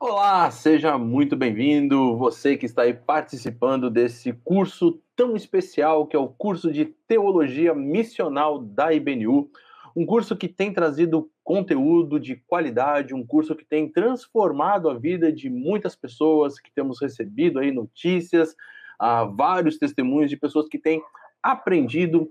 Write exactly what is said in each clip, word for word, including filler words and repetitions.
Olá, seja muito bem-vindo, você que está aí participando desse curso tão especial que é o curso de Teologia Missional da I B N U, um curso que tem trazido conteúdo de qualidade, um curso que tem transformado a vida de muitas pessoas, que temos recebido aí notícias, ah, vários testemunhos de pessoas que têm aprendido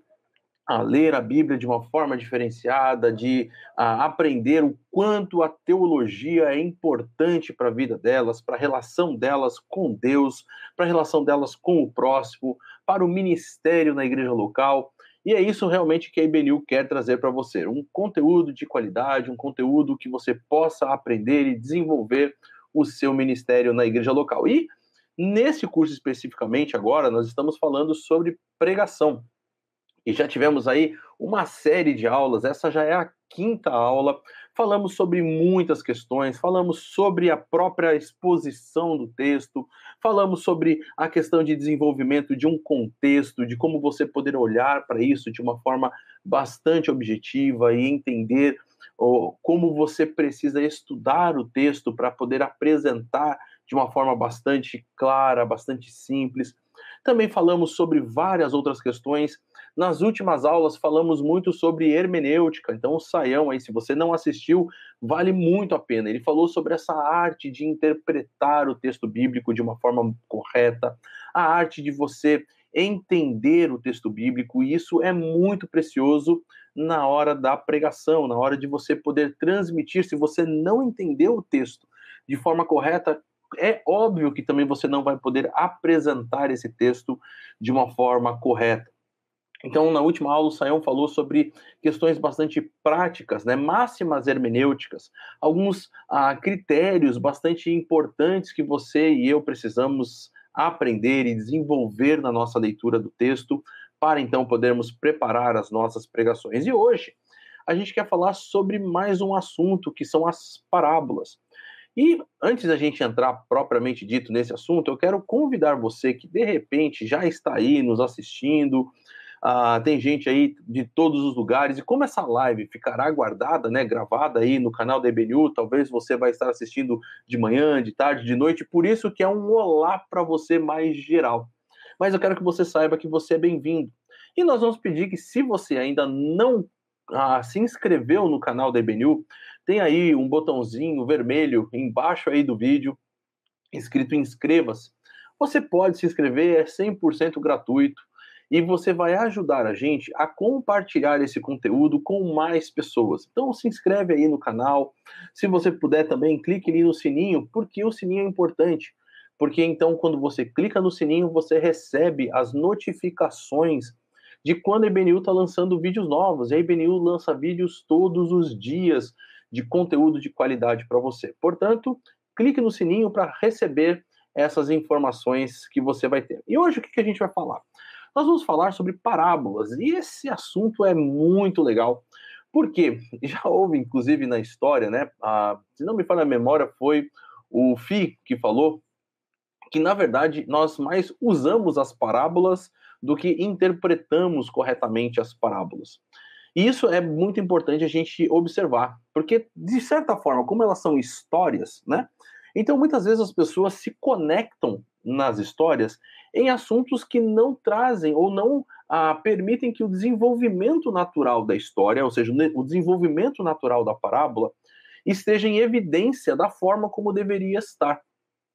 a ler a Bíblia de uma forma diferenciada, de a, aprender o quanto a teologia é importante para a vida delas, para a relação delas com Deus, para a relação delas com o próximo, para o ministério na igreja local. E é isso realmente que a I B N U quer trazer para você, um conteúdo de qualidade, um conteúdo que você possa aprender e desenvolver o seu ministério na igreja local. E nesse curso especificamente agora, nós estamos falando sobre pregação. E já tivemos aí uma série de aulas, essa já é a quinta aula. Falamos sobre muitas questões, falamos sobre a própria exposição do texto, falamos sobre a questão de desenvolvimento de um contexto, de como você poder olhar para isso de uma forma bastante objetiva e entender oh, como você precisa estudar o texto para poder apresentar de uma forma bastante clara, bastante simples. Também falamos sobre várias outras questões. Nas últimas aulas falamos muito sobre hermenêutica, então saiam aí, se você não assistiu, vale muito a pena. Ele falou sobre essa arte de interpretar o texto bíblico de uma forma correta, a arte de você entender o texto bíblico, e isso é muito precioso na hora da pregação, na hora de você poder transmitir. Se você não entendeu o texto de forma correta, é óbvio que também você não vai poder apresentar esse texto de uma forma correta. Então, na última aula, o Sayão falou sobre questões bastante práticas, né? Máximas hermenêuticas, alguns ah, critérios bastante importantes que você e eu precisamos aprender e desenvolver na nossa leitura do texto para, então, podermos preparar as nossas pregações. E hoje, a gente quer falar sobre mais um assunto, que são as parábolas. E antes da gente entrar propriamente dito nesse assunto, eu quero convidar você que, de repente, já está aí nos assistindo. Uh, tem gente aí de todos os lugares, e como essa live ficará guardada, né, gravada aí no canal da I B N U, talvez você vai estar assistindo de manhã, de tarde, de noite, por isso que é um olá para você mais geral. Mas eu quero que você saiba que você é bem-vindo. E nós vamos pedir que, se você ainda não uh, se inscreveu no canal da I B N U, tem aí um botãozinho vermelho embaixo aí do vídeo, escrito inscreva-se. Você pode se inscrever, é cem por cento gratuito. E você vai ajudar a gente a compartilhar esse conteúdo com mais pessoas. Então se inscreve aí no canal. Se você puder também, clique ali no sininho, porque o sininho é importante. Porque então, quando você clica no sininho, você recebe as notificações de quando a I B N U está lançando vídeos novos. E a I B N U lança vídeos todos os dias de conteúdo de qualidade para você. Portanto, clique no sininho para receber essas informações que você vai ter. E hoje o que a gente vai falar? Nós vamos falar sobre parábolas, e esse assunto é muito legal, porque já houve, inclusive, na história, né, a, se não me falha a memória, foi o Fi que falou que, na verdade, nós mais usamos as parábolas do que interpretamos corretamente as parábolas. E isso é muito importante a gente observar, porque, de certa forma, como elas são histórias, né, então muitas vezes as pessoas se conectam nas histórias em assuntos que não trazem ou não ah, permitem que o desenvolvimento natural da história, ou seja, o desenvolvimento natural da parábola, esteja em evidência da forma como deveria estar.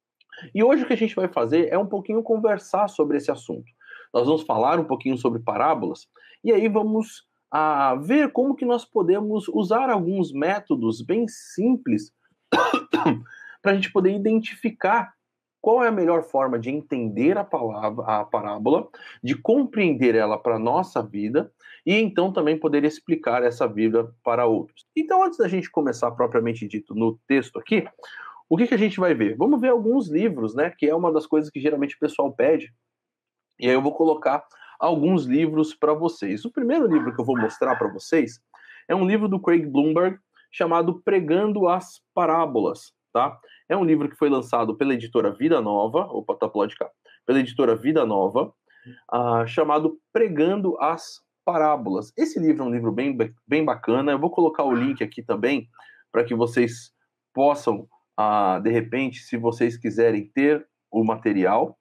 E hoje o que a gente vai fazer é um pouquinho conversar sobre esse assunto. Nós vamos falar um pouquinho sobre parábolas, e aí vamos ah, ver como que nós podemos usar alguns métodos bem simples para a gente poder identificar qual é a melhor forma de entender a palavra, a parábola, de compreender ela para a nossa vida e então também poder explicar essa vida para outros. Então, antes da gente começar propriamente dito no texto aqui, o que, que a gente vai ver? Vamos ver alguns livros, né? Que é uma das coisas que geralmente o pessoal pede. E aí eu vou colocar alguns livros para vocês. O primeiro livro que eu vou mostrar para vocês é um livro do Craig Blomberg chamado Pregando as Parábolas. Tá? É um livro que foi lançado pela editora Vida Nova, opa, tá pro lado de cá, pela editora Vida Nova, uh, chamado Pregando as Parábolas. Esse livro é um livro bem, bem bacana, eu vou colocar o link aqui também, para que vocês possam ah, de repente, se vocês quiserem ter o material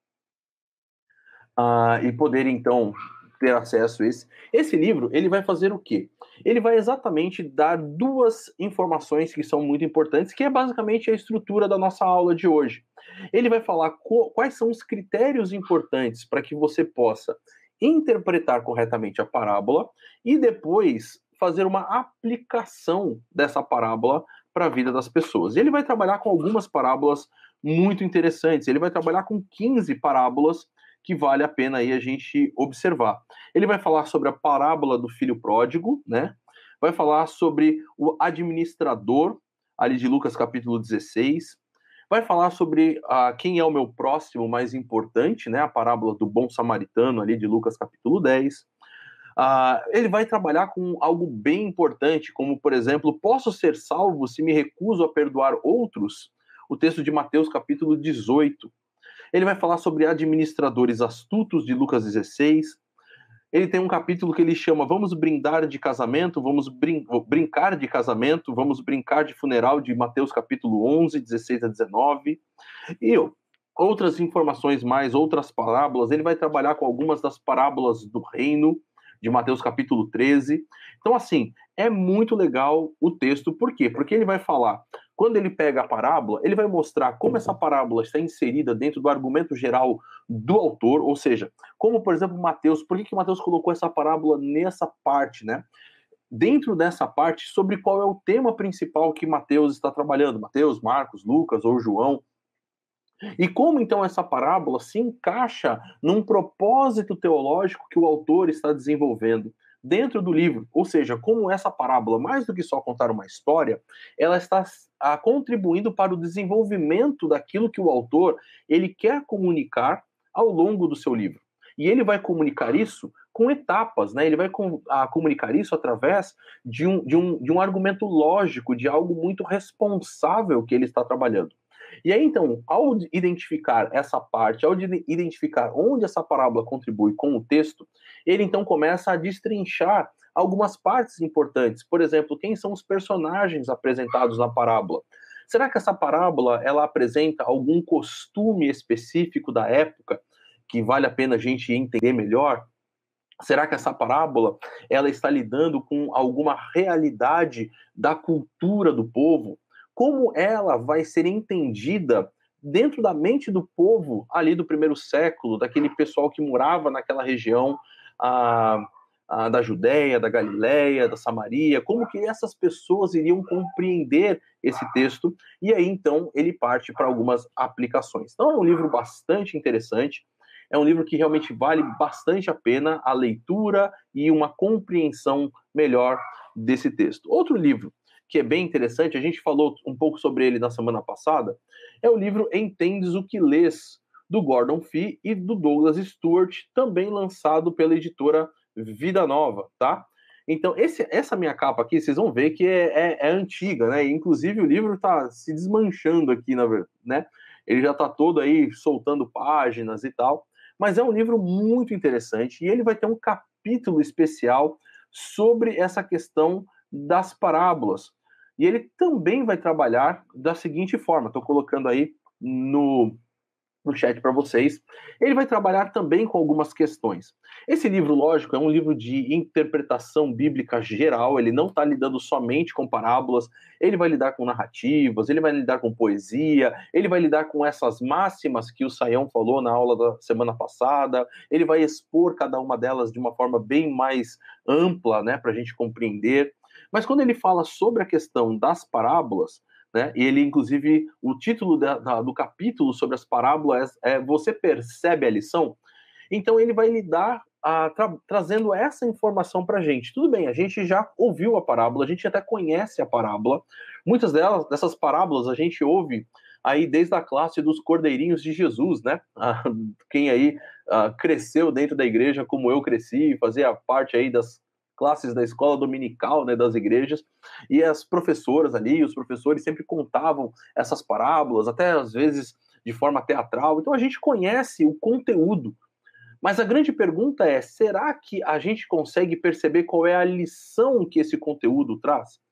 ah, e poder, então, ter acesso a esse. Esse livro, ele vai fazer o quê? Ele vai exatamente dar duas informações que são muito importantes, que é basicamente a estrutura da nossa aula de hoje. Ele vai falar co- quais são os critérios importantes para que você possa interpretar corretamente a parábola e depois fazer uma aplicação dessa parábola para a vida das pessoas. Ele vai trabalhar com algumas parábolas muito interessantes. Ele vai trabalhar com quinze parábolas que vale a pena aí a gente observar. Ele vai falar sobre a parábola do filho pródigo, né? Vai falar sobre o administrador, ali de Lucas capítulo dezesseis. Vai falar sobre uh, quem é o meu próximo mais importante, né? A parábola do bom samaritano, ali de Lucas capítulo dez. Uh, ele vai trabalhar com algo bem importante, como, por exemplo, posso ser salvo se me recuso a perdoar outros? O texto de Mateus capítulo dezoito. Ele vai falar sobre administradores astutos de Lucas dezesseis. Ele tem um capítulo que ele chama Vamos brindar de casamento, vamos brin brincar de casamento, vamos brincar de funeral, de Mateus capítulo onze, dezesseis a dezenove. E outras informações mais, outras parábolas. Ele vai trabalhar com algumas das parábolas do reino, de Mateus capítulo treze. Então, assim, é muito legal o texto. Por quê? Porque ele vai falar, quando ele pega a parábola, ele vai mostrar como essa parábola está inserida dentro do argumento geral do autor, ou seja, como, por exemplo, Mateus, por que que Mateus colocou essa parábola nessa parte, né? Dentro dessa parte, sobre qual é o tema principal que Mateus está trabalhando, Mateus, Marcos, Lucas ou João. E como então essa parábola se encaixa num propósito teológico que o autor está desenvolvendo dentro do livro, ou seja, como essa parábola, mais do que só contar uma história, ela está a, contribuindo para o desenvolvimento daquilo que o autor ele quer comunicar ao longo do seu livro. E ele vai comunicar isso com etapas, né? Ele vai com, a, comunicar isso através de um, de, um, de um argumento lógico, de algo muito responsável que ele está trabalhando. E aí, então, ao identificar essa parte, ao identificar onde essa parábola contribui com o texto, ele então começa a destrinchar algumas partes importantes. Por exemplo, quem são os personagens apresentados na parábola? Será que essa parábola ela apresenta algum costume específico da época que vale a pena a gente entender melhor? Será que essa parábola ela está lidando com alguma realidade da cultura do povo? Como ela vai ser entendida dentro da mente do povo ali do primeiro século, daquele pessoal que morava naquela região ah, ah, da Judéia, da Galileia, da Samaria? Como que essas pessoas iriam compreender esse texto? E aí, então, ele parte para algumas aplicações. Então, é um livro bastante interessante. É um livro que realmente vale bastante a pena a leitura e uma compreensão melhor desse texto. Outro livro que é bem interessante, a gente falou um pouco sobre ele na semana passada, é o livro Entendes o que Lês, do Gordon Fee e do Douglas Stewart, também lançado pela editora Vida Nova, tá? Então, esse, essa minha capa aqui, vocês vão ver que é, é, é antiga, né? Inclusive, o livro está se desmanchando aqui, na verdade, né? Ele já está todo aí soltando páginas e tal. Mas é um livro muito interessante e ele vai ter um capítulo especial sobre essa questão das parábolas. E ele também vai trabalhar da seguinte forma, estou colocando aí no, no chat para vocês. Ele vai trabalhar também com algumas questões. Esse livro, lógico, é um livro de interpretação bíblica geral, ele não está lidando somente com parábolas, ele vai lidar com narrativas, ele vai lidar com poesia, ele vai lidar com essas máximas que o Saião falou na aula da semana passada, ele vai expor cada uma delas de uma forma bem mais ampla, né, para a gente compreender. Mas quando ele fala sobre a questão das parábolas, né, e ele, inclusive, o título da, da, do capítulo sobre as parábolas é Você Percebe a Lição? Então ele vai lidar a, tra, trazendo essa informação para a gente. Tudo bem, a gente já ouviu a parábola, a gente até conhece a parábola. Muitas delas, dessas parábolas a gente ouve aí desde a classe dos Cordeirinhos de Jesus, né? Quem aí uh, cresceu dentro da igreja como eu cresci, fazia parte aí das classes da escola dominical, né, das igrejas, e as professoras ali, os professores sempre contavam essas parábolas, até às vezes de forma teatral. Então a gente conhece o conteúdo. Mas a grande pergunta é, será que a gente consegue perceber qual é a lição que esse conteúdo traz?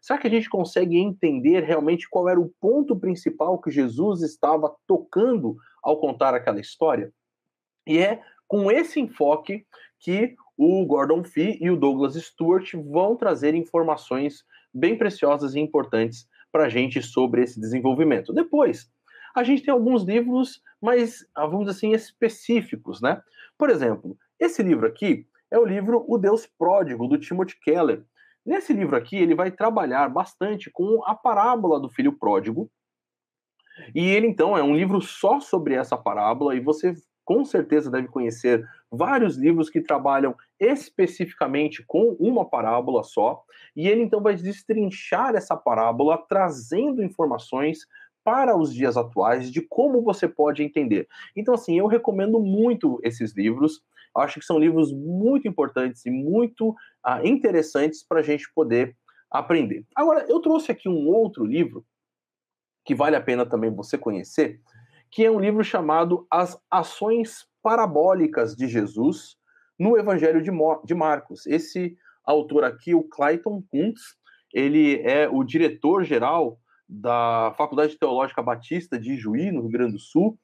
Será que a gente consegue entender realmente qual era o ponto principal que Jesus estava tocando ao contar aquela história? E é com esse enfoque que o Gordon Fee e o Douglas Stuart vão trazer informações bem preciosas e importantes para a gente sobre esse desenvolvimento. Depois, a gente tem alguns livros mais, vamos dizer assim, específicos, né? Por exemplo, esse livro aqui é o livro O Deus Pródigo, do Timothy Keller. Nesse livro aqui, ele vai trabalhar bastante com a parábola do filho pródigo, e ele, então, é um livro só sobre essa parábola, e você com certeza deve conhecer vários livros que trabalham especificamente com uma parábola só, e ele, então, vai destrinchar essa parábola, trazendo informações para os dias atuais de como você pode entender. Então, assim, eu recomendo muito esses livros, acho que são livros muito importantes e muito ah, interessantes para a gente poder aprender. Agora, eu trouxe aqui um outro livro que vale a pena também você conhecer, que é um livro chamado As Ações Parabólicas de Jesus no Evangelho de, Mo- de Marcos. Esse autor aqui, o Clayton Kuntz, ele é o diretor-geral da Faculdade Teológica Batista de Ijuí, no Rio Grande do Sul,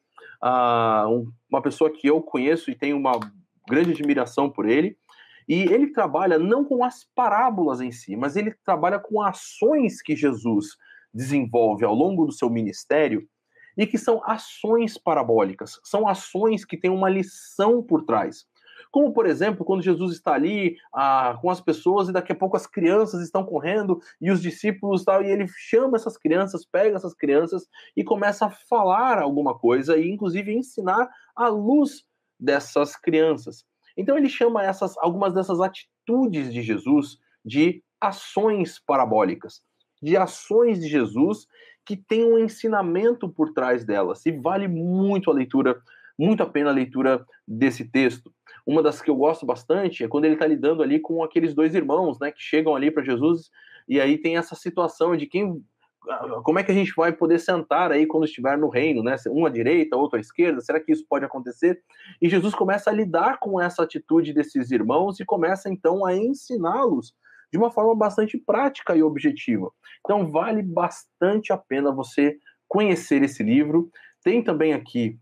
ah, um- uma pessoa que eu conheço e tenho uma grande admiração por ele, e ele trabalha não com as parábolas em si, mas ele trabalha com ações que Jesus desenvolve ao longo do seu ministério e que são ações parabólicas, são ações que têm uma lição por trás. Como, por exemplo, quando Jesus está ali ah, com as pessoas e daqui a pouco as crianças estão correndo e os discípulos tal, e ele chama essas crianças, pega essas crianças e começa a falar alguma coisa e inclusive ensinar à luz dessas crianças. Então ele chama essas, algumas dessas atitudes de Jesus de ações parabólicas, de ações de Jesus que tem um ensinamento por trás delas. E vale muito a leitura, muito a pena a leitura desse texto. Uma das que eu gosto bastante é quando ele está lidando ali com aqueles dois irmãos, né, que chegam ali para Jesus, e aí tem essa situação de quem, como é que a gente vai poder sentar aí quando estiver no reino, né? Um à direita, outro à esquerda, será que isso pode acontecer? E Jesus começa a lidar com essa atitude desses irmãos e começa então a ensiná-los de uma forma bastante prática e objetiva. Então vale bastante a pena você conhecer esse livro. Tem também aqui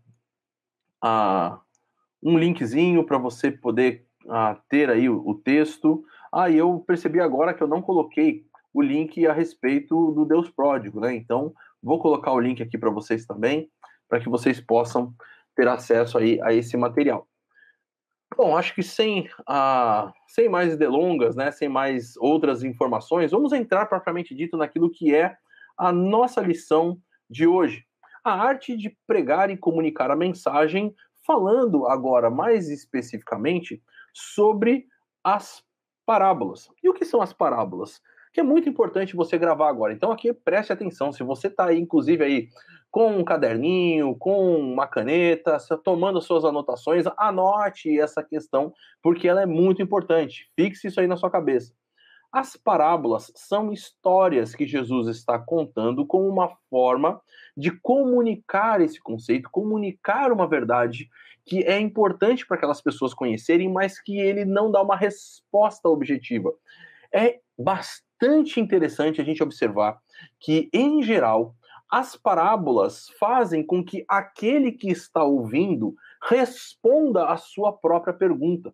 ah, um linkzinho para você poder ah, ter aí o, o texto. Ah, e eu percebi agora que eu não coloquei o link a respeito do Deus Pródigo, né? Então vou colocar o link aqui para vocês também, para que vocês possam ter acesso aí a esse material. Bom, acho que sem, ah, sem mais delongas, né, sem mais outras informações, vamos entrar propriamente dito naquilo que é a nossa lição de hoje. A arte de pregar e comunicar a mensagem, falando agora mais especificamente sobre as parábolas. E o que são as parábolas? Que é muito importante você gravar agora. Então aqui preste atenção, se você está aí, inclusive aí com um caderninho, com uma caneta, tomando suas anotações, anote essa questão, porque ela é muito importante. Fixe isso aí na sua cabeça. As parábolas são histórias que Jesus está contando como uma forma de comunicar esse conceito, comunicar uma verdade que é importante para aquelas pessoas conhecerem, mas que ele não dá uma resposta objetiva. É bastante interessante a gente observar que, em geral, as parábolas fazem com que aquele que está ouvindo responda a sua própria pergunta.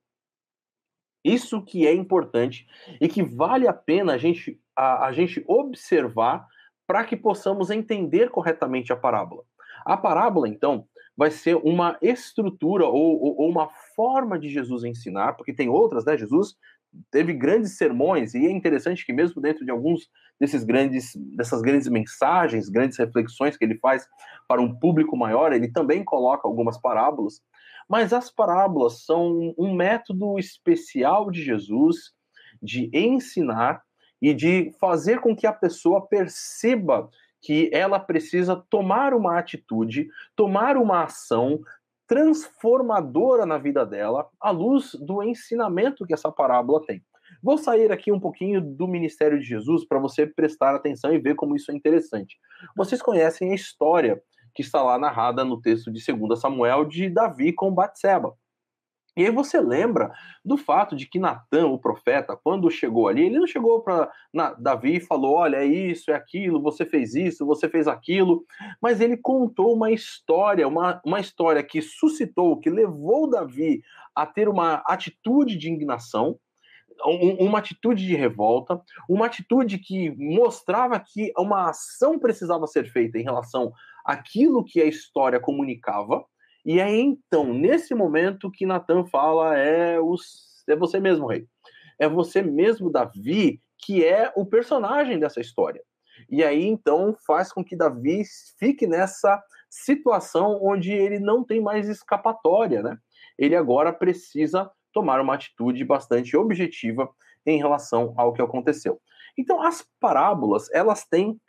Isso que é importante e que vale a pena a gente, a, a gente observar para que possamos entender corretamente a parábola. A parábola, então, vai ser uma estrutura ou, ou, ou uma forma de Jesus ensinar, porque tem outras, né? Jesus teve grandes sermões, e é interessante que mesmo dentro de alguns desses grandes, dessas grandes mensagens, grandes reflexões que ele faz para um público maior, ele também coloca algumas parábolas, mas as parábolas são um método especial de Jesus de ensinar e de fazer com que a pessoa perceba que ela precisa tomar uma atitude, tomar uma ação transformadora na vida dela, à luz do ensinamento que essa parábola tem. Vou sair aqui um pouquinho do ministério de Jesus para você prestar atenção e ver como isso é interessante. Vocês conhecem a história que está lá narrada no texto de dois Samuel de Davi com Batseba. E aí você lembra do fato de que Natã, o profeta, quando chegou ali, ele não chegou para Davi e falou, olha, é isso, é aquilo, você fez isso, você fez aquilo, mas ele contou uma história, uma, uma história que suscitou, que levou Davi a ter uma atitude de indignação, uma atitude de revolta, uma atitude que mostrava que uma ação precisava ser feita em relação àquilo que a história comunicava. E é então, nesse momento, que Natã fala, é, os, é você mesmo, rei. É você mesmo, Davi, que é o personagem dessa história. E aí, então, faz com que Davi fique nessa situação onde ele não tem mais escapatória, né? Ele agora precisa tomar uma atitude bastante objetiva em relação ao que aconteceu. Então, as parábolas, elas têm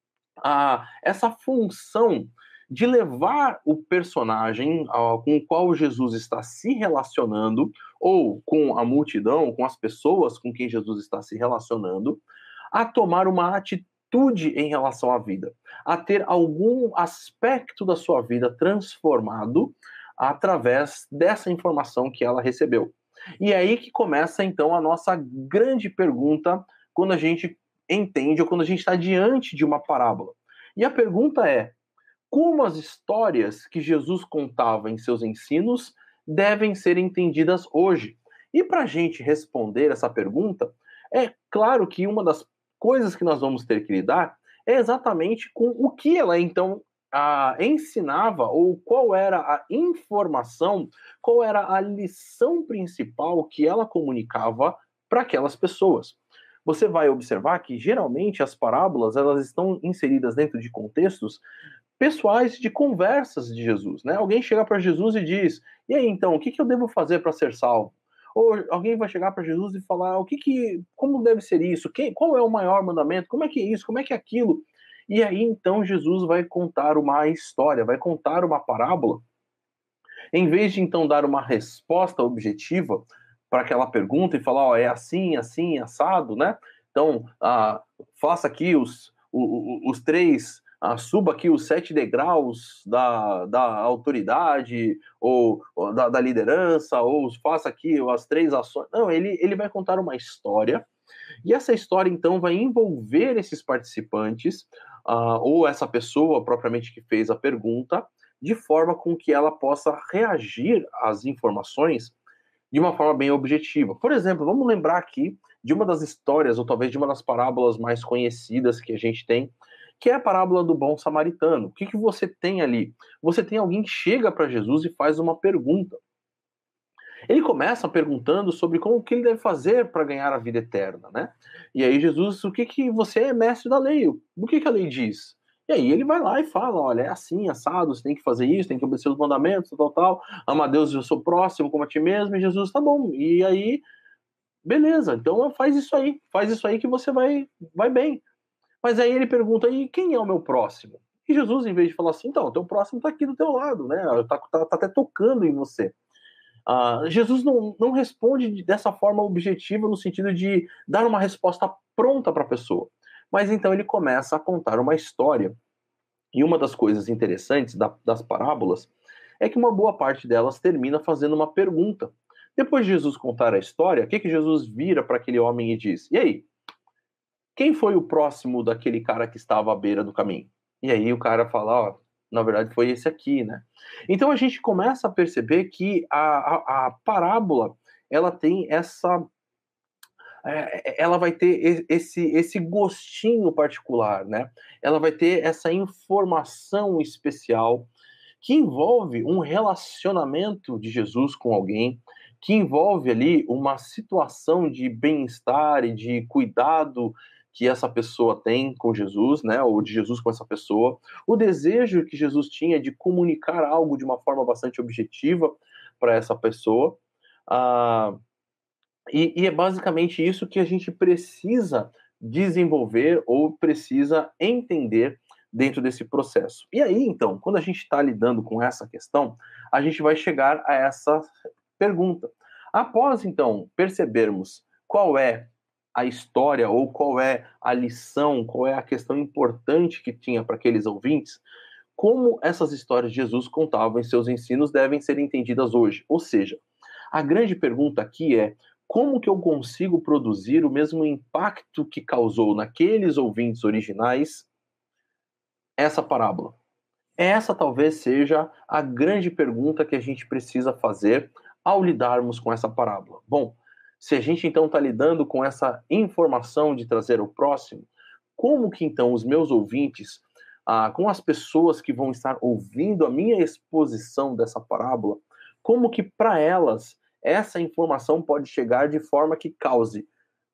ah, essa função de levar o personagem ah, com o qual Jesus está se relacionando, ou com a multidão, com as pessoas com quem Jesus está se relacionando, a tomar uma atitude em relação à vida, a ter algum aspecto da sua vida transformado através dessa informação que ela recebeu. E é aí que começa, então, a nossa grande pergunta quando a gente entende ou quando a gente está diante de uma parábola. E a pergunta é, como as histórias que Jesus contava em seus ensinos devem ser entendidas hoje? E para a gente responder essa pergunta, é claro que uma das coisas que nós vamos ter que lidar é exatamente com o que ela, então, a, ensinava, ou qual era a informação, qual era a lição principal que ela comunicava para aquelas pessoas. Você vai observar que, geralmente, as parábolas elas estão inseridas dentro de contextos pessoais de conversas de Jesus, né? Alguém chega para Jesus e diz, e aí, então, o que, que eu devo fazer para ser salvo? Ou alguém vai chegar para Jesus e falar, o que que, como deve ser isso? Quem, qual é o maior mandamento? Como é que é isso? Como é que é aquilo? E aí, então, Jesus vai contar uma história, vai contar uma parábola. Em vez de, então, dar uma resposta objetiva para aquela pergunta e falar, ó, é assim, assim, assado, né? Então, ah, faça aqui os, os, os três, ah, suba aqui os sete degraus da, da autoridade ou, ou da, da liderança, ou faça aqui as três ações. Não, ele, ele vai contar uma história, e essa história, então, vai envolver esses participantes, ah, ou essa pessoa propriamente que fez a pergunta, de forma com que ela possa reagir às informações de uma forma bem objetiva. Por exemplo, vamos lembrar aqui de uma das histórias, ou talvez de uma das parábolas mais conhecidas que a gente tem, que é a parábola do bom samaritano. O que, que você tem ali? Você tem alguém que chega para Jesus e faz uma pergunta. Ele começa perguntando sobre como que ele deve fazer para ganhar a vida eterna, né? E aí Jesus, o que que você é mestre da lei? O que que a lei diz? E aí ele vai lá e fala, olha, é assim, assado, você tem que fazer isso, tem que obedecer os mandamentos, tal, tal, ama a Deus e eu sou próximo como a ti mesmo, e Jesus, tá bom. E aí, beleza, então faz isso aí, faz isso aí que você vai, vai bem. Mas aí ele pergunta, e quem é o meu próximo? E Jesus, em vez de falar assim, então, o teu próximo tá aqui do teu lado, né? Tá, tá, tá até tocando em você. Uh, Jesus não, não responde dessa forma objetiva no sentido de dar uma resposta pronta para a pessoa. Mas então ele começa a contar uma história. E uma das coisas interessantes da, das parábolas é que uma boa parte delas termina fazendo uma pergunta. Depois de Jesus contar a história, o que, que Jesus vira para aquele homem e diz? E aí? Quem foi o próximo daquele cara que estava à beira do caminho? E aí o cara fala, ó, na verdade foi esse aqui, né? Então a gente começa a perceber que a, a, a parábola, ela tem essa... É, ela vai ter esse, esse gostinho particular, né? Ela vai ter essa informação especial que envolve um relacionamento de Jesus com alguém, que envolve ali uma situação de bem-estar e de cuidado que essa pessoa tem com Jesus, né, ou de Jesus com essa pessoa, o desejo que Jesus tinha de comunicar algo de uma forma bastante objetiva para essa pessoa, ah, e, e é basicamente isso que a gente precisa desenvolver ou precisa entender dentro desse processo. E aí, então, quando a gente está lidando com essa questão, a gente vai chegar a essa pergunta. Após, então, percebermos qual é a história ou qual é a lição, qual é a questão importante que tinha para aqueles ouvintes, como essas histórias de Jesus contavam em seus ensinos devem ser entendidas hoje. Ou seja, A grande pergunta aqui é: como que eu consigo produzir o mesmo impacto que causou naqueles ouvintes originais essa parábola? Essa talvez seja a grande pergunta que a gente precisa fazer ao lidarmos com essa parábola. Bom, se a gente então está lidando com essa informação de trazer ao próximo, como que então os meus ouvintes, ah, com as pessoas que vão estar ouvindo a minha exposição dessa parábola, como que para elas essa informação pode chegar de forma que cause?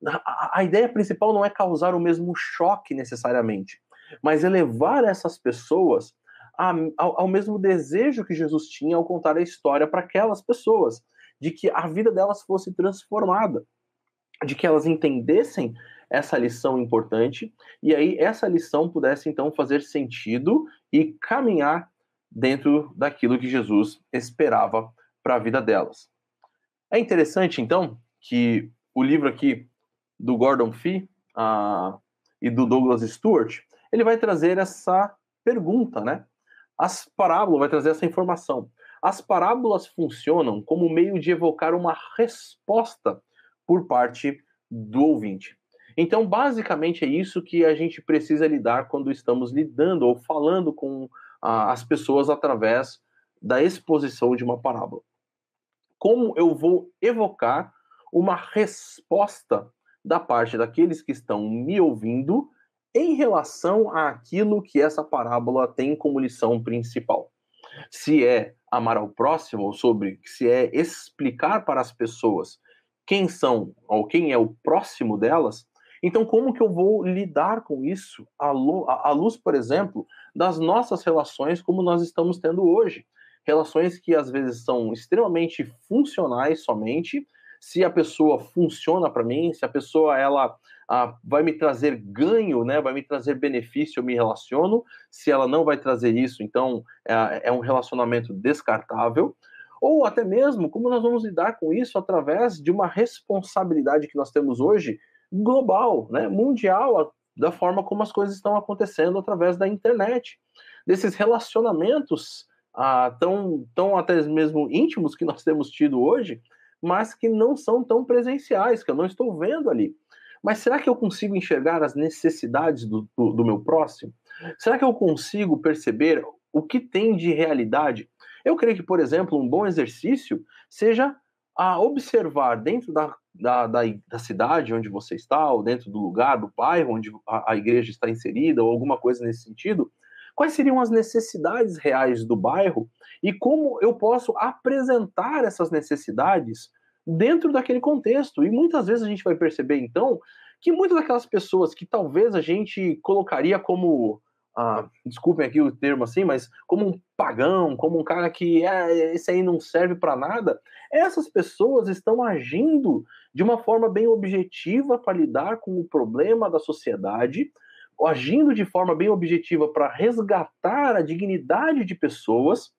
A, a ideia principal não é causar o mesmo choque necessariamente, mas elevar essas pessoas ao, ao mesmo desejo que Jesus tinha ao contar a história para aquelas pessoas, de que a vida delas fosse transformada, de que elas entendessem essa lição importante, e aí essa lição pudesse então fazer sentido e caminhar dentro daquilo que Jesus esperava para a vida delas. É interessante, então, que o livro aqui do Gordon Fee uh, e do Douglas Stuart, ele vai trazer essa pergunta, né? As parábolas, vai trazer essa informação. As parábolas funcionam como meio de evocar uma resposta por parte do ouvinte. Então, basicamente, é isso que a gente precisa lidar quando estamos lidando ou falando com uh, as pessoas através da exposição de uma parábola. Como eu vou evocar uma resposta da parte daqueles que estão me ouvindo em relação àquilo que essa parábola tem como lição principal? Se é amar ao próximo, ou sobre se é explicar para as pessoas quem são ou quem é o próximo delas, então como que eu vou lidar com isso à luz, por exemplo, das nossas relações como nós estamos tendo hoje? Relações que às vezes são extremamente funcionais somente, se a pessoa funciona para mim, se a pessoa ela ah, vai me trazer ganho, né, vai me trazer benefício, eu me relaciono. Se ela não vai trazer isso, então é, é um relacionamento descartável. Ou até mesmo como nós vamos lidar com isso através de uma responsabilidade que nós temos hoje global, né, mundial, da forma como as coisas estão acontecendo através da internet, desses relacionamentos ah, tão, tão até mesmo íntimos que nós temos tido hoje, mas que não são tão presenciais, que eu não estou vendo ali. Mas será que eu consigo enxergar as necessidades do, do, do meu próximo? Será que eu consigo perceber o que tem de realidade? Eu creio que, por exemplo, um bom exercício seja a observar dentro da, da, da, da cidade onde você está, ou dentro do lugar, do bairro onde a, a igreja está inserida, ou alguma coisa nesse sentido, quais seriam as necessidades reais do bairro e como eu posso apresentar essas necessidades dentro daquele contexto. E muitas vezes a gente vai perceber, então, que muitas daquelas pessoas que talvez a gente colocaria como, ah, desculpem aqui o termo assim, mas como um pagão, como um cara que é, esse aí não serve para nada, essas pessoas estão agindo de uma forma bem objetiva para lidar com o problema da sociedade, agindo de forma bem objetiva para resgatar a dignidade de pessoas,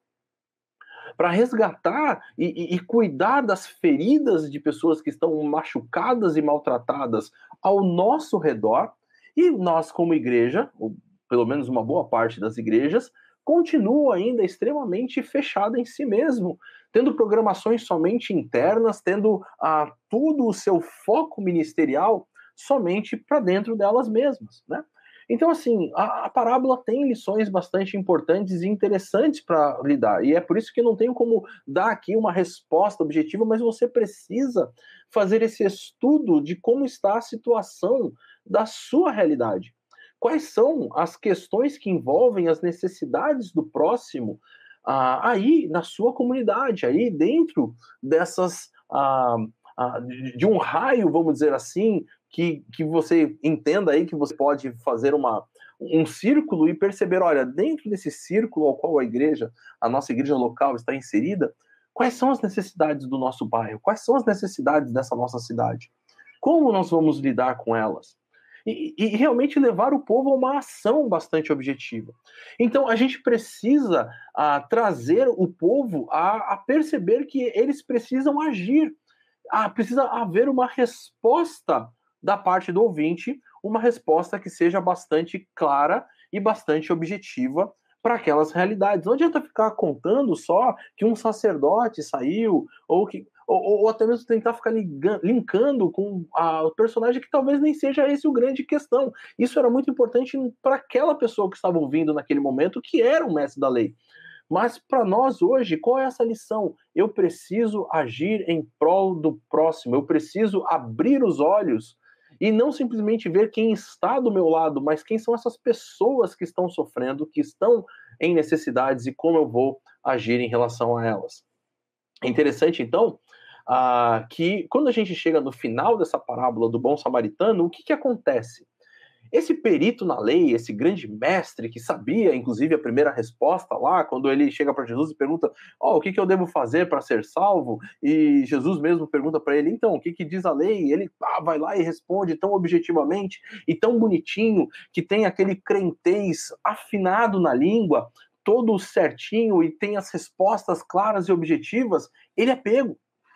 para resgatar e, e, e cuidar das feridas de pessoas que estão machucadas e maltratadas ao nosso redor. E nós, como igreja, ou pelo menos uma boa parte das igrejas, continua ainda extremamente fechada em si mesmo, tendo programações somente internas, tendo ah, todo o seu foco ministerial somente para dentro delas mesmas, né? Então, assim, a, a parábola tem lições bastante importantes e interessantes para lidar. E é por isso que eu não tenho como dar aqui uma resposta objetiva, mas você precisa fazer esse estudo de como está a situação da sua realidade. Quais são as questões que envolvem as necessidades do próximo ah, aí na sua comunidade, aí dentro dessas... Ah, ah, de um raio, vamos dizer assim, Que, que você entenda aí que você pode fazer uma, um círculo e perceber, olha, dentro desse círculo ao qual a igreja, a nossa igreja local está inserida, quais são as necessidades do nosso bairro? Quais são as necessidades dessa nossa cidade? Como nós vamos lidar com elas? E, e realmente levar o povo a uma ação bastante objetiva. Então, a gente precisa ah, trazer o povo a, a perceber que eles precisam agir. Ah, precisa haver uma resposta da parte do ouvinte, uma resposta que seja bastante clara e bastante objetiva para aquelas realidades. Não adianta ficar contando só que um sacerdote saiu, ou que ou, ou até mesmo tentar ficar ligando, linkando com a, o personagem que talvez nem seja esse o grande questão. Isso era muito importante para aquela pessoa que estava ouvindo naquele momento, que era o mestre da lei. Mas para nós hoje, qual é essa lição? Eu preciso agir em prol do próximo, eu preciso abrir os olhos e não simplesmente ver quem está do meu lado, mas quem são essas pessoas que estão sofrendo, que estão em necessidades e como eu vou agir em relação a elas. É interessante, então, uh, que quando a gente chega no final dessa parábola do bom samaritano, o que, que acontece? Esse perito na lei, esse grande mestre que sabia, inclusive, a primeira resposta lá, quando ele chega para Jesus e pergunta, oh, o que, que eu devo fazer para ser salvo? E Jesus mesmo pergunta para ele, então, o que, que diz a lei? E ele ah, vai lá e responde tão objetivamente e tão bonitinho, que tem aquele crentez afinado na língua, todo certinho e tem as respostas claras e objetivas. Ele é pego.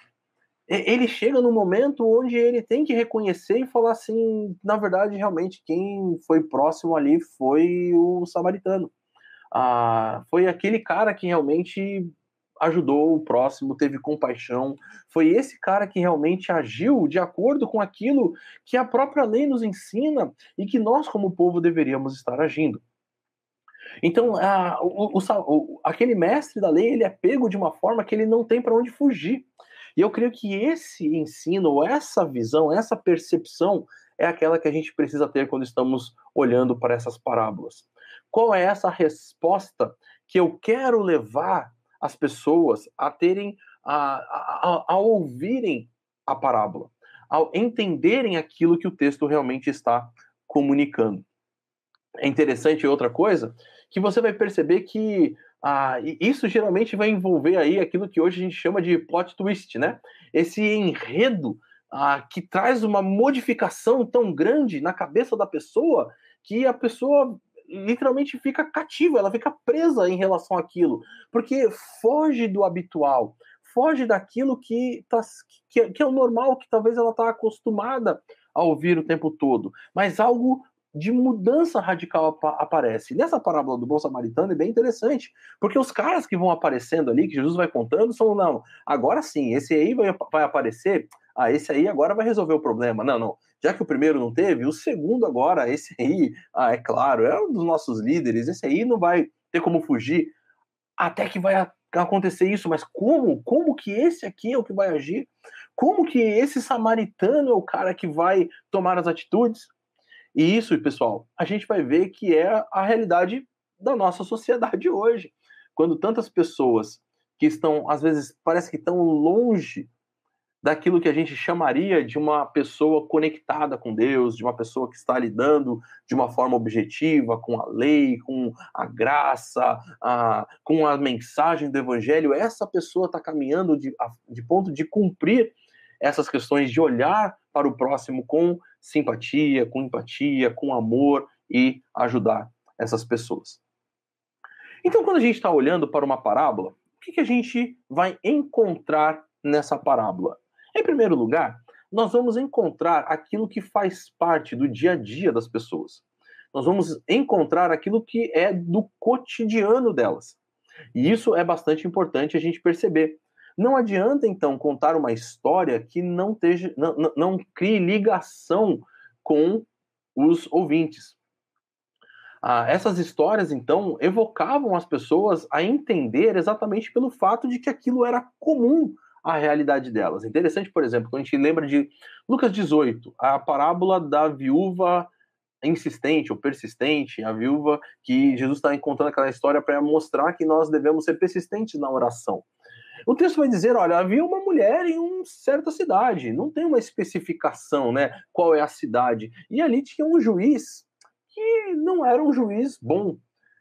Ele chega no momento onde ele tem que reconhecer e falar assim, na verdade, realmente, quem foi próximo ali foi o samaritano. Ah, foi aquele cara que realmente ajudou o próximo, teve compaixão. Foi esse cara que realmente agiu de acordo com aquilo que a própria lei nos ensina e que nós, como povo, deveríamos estar agindo. Então, ah, o, o, o, aquele mestre da lei, ele é pego de uma forma que ele não tem para onde fugir. E eu creio que esse ensino, ou essa visão, essa percepção é aquela que a gente precisa ter quando estamos olhando para essas parábolas. Qual é essa resposta que eu quero levar as pessoas a terem, a, a, a ouvirem a parábola, ao entenderem aquilo que o texto realmente está comunicando? É interessante outra coisa, que você vai perceber que ah, isso geralmente vai envolver aí aquilo que hoje a gente chama de plot twist, né? Esse enredo ah, que traz uma modificação tão grande na cabeça da pessoa que a pessoa literalmente fica cativa, ela fica presa em relação àquilo, porque foge do habitual, foge daquilo que, tá, que, que é o normal, que talvez ela está acostumada a ouvir o tempo todo, mas algo de mudança radical aparece. Nessa parábola do bom samaritano é bem interessante, porque os caras que vão aparecendo ali, que Jesus vai contando, são, não, agora sim, esse aí vai, vai aparecer, ah, esse aí agora vai resolver o problema. Não, não, já que o primeiro não teve, o segundo agora, esse aí, ah, é claro, é um dos nossos líderes, esse aí não vai ter como fugir, até que vai acontecer isso, mas como? Como que esse aqui é o que vai agir? Como que esse samaritano é o cara que vai tomar as atitudes? E isso, pessoal, a gente vai ver que é a realidade da nossa sociedade hoje. Quando tantas pessoas que estão, às vezes, parece que estão longe daquilo que a gente chamaria de uma pessoa conectada com Deus, de uma pessoa que está lidando de uma forma objetiva com a lei, com a graça, a, com a mensagem do evangelho, essa pessoa está caminhando de, de ponto de cumprir essas questões de olhar para o próximo com simpatia, com empatia, com amor e ajudar essas pessoas. Então, quando a gente está olhando para uma parábola, o que, que a gente vai encontrar nessa parábola? Em primeiro lugar, nós vamos encontrar aquilo que faz parte do dia a dia das pessoas. Nós vamos encontrar aquilo que é do cotidiano delas. E isso é bastante importante a gente perceber. Não adianta, então, contar uma história que não, teja, não, não, não crie ligação com os ouvintes. Ah, essas histórias, então, evocavam as pessoas a entender exatamente pelo fato de que aquilo era comum à realidade delas. Interessante, por exemplo, quando a gente lembra de Lucas dezoito, a parábola da viúva insistente ou persistente, a viúva que Jesus está contando aquela história para mostrar que nós devemos ser persistentes na oração. O texto vai dizer, olha, havia uma mulher em uma certa cidade, não tem uma especificação, né, qual é a cidade, e ali tinha um juiz que não era um juiz bom.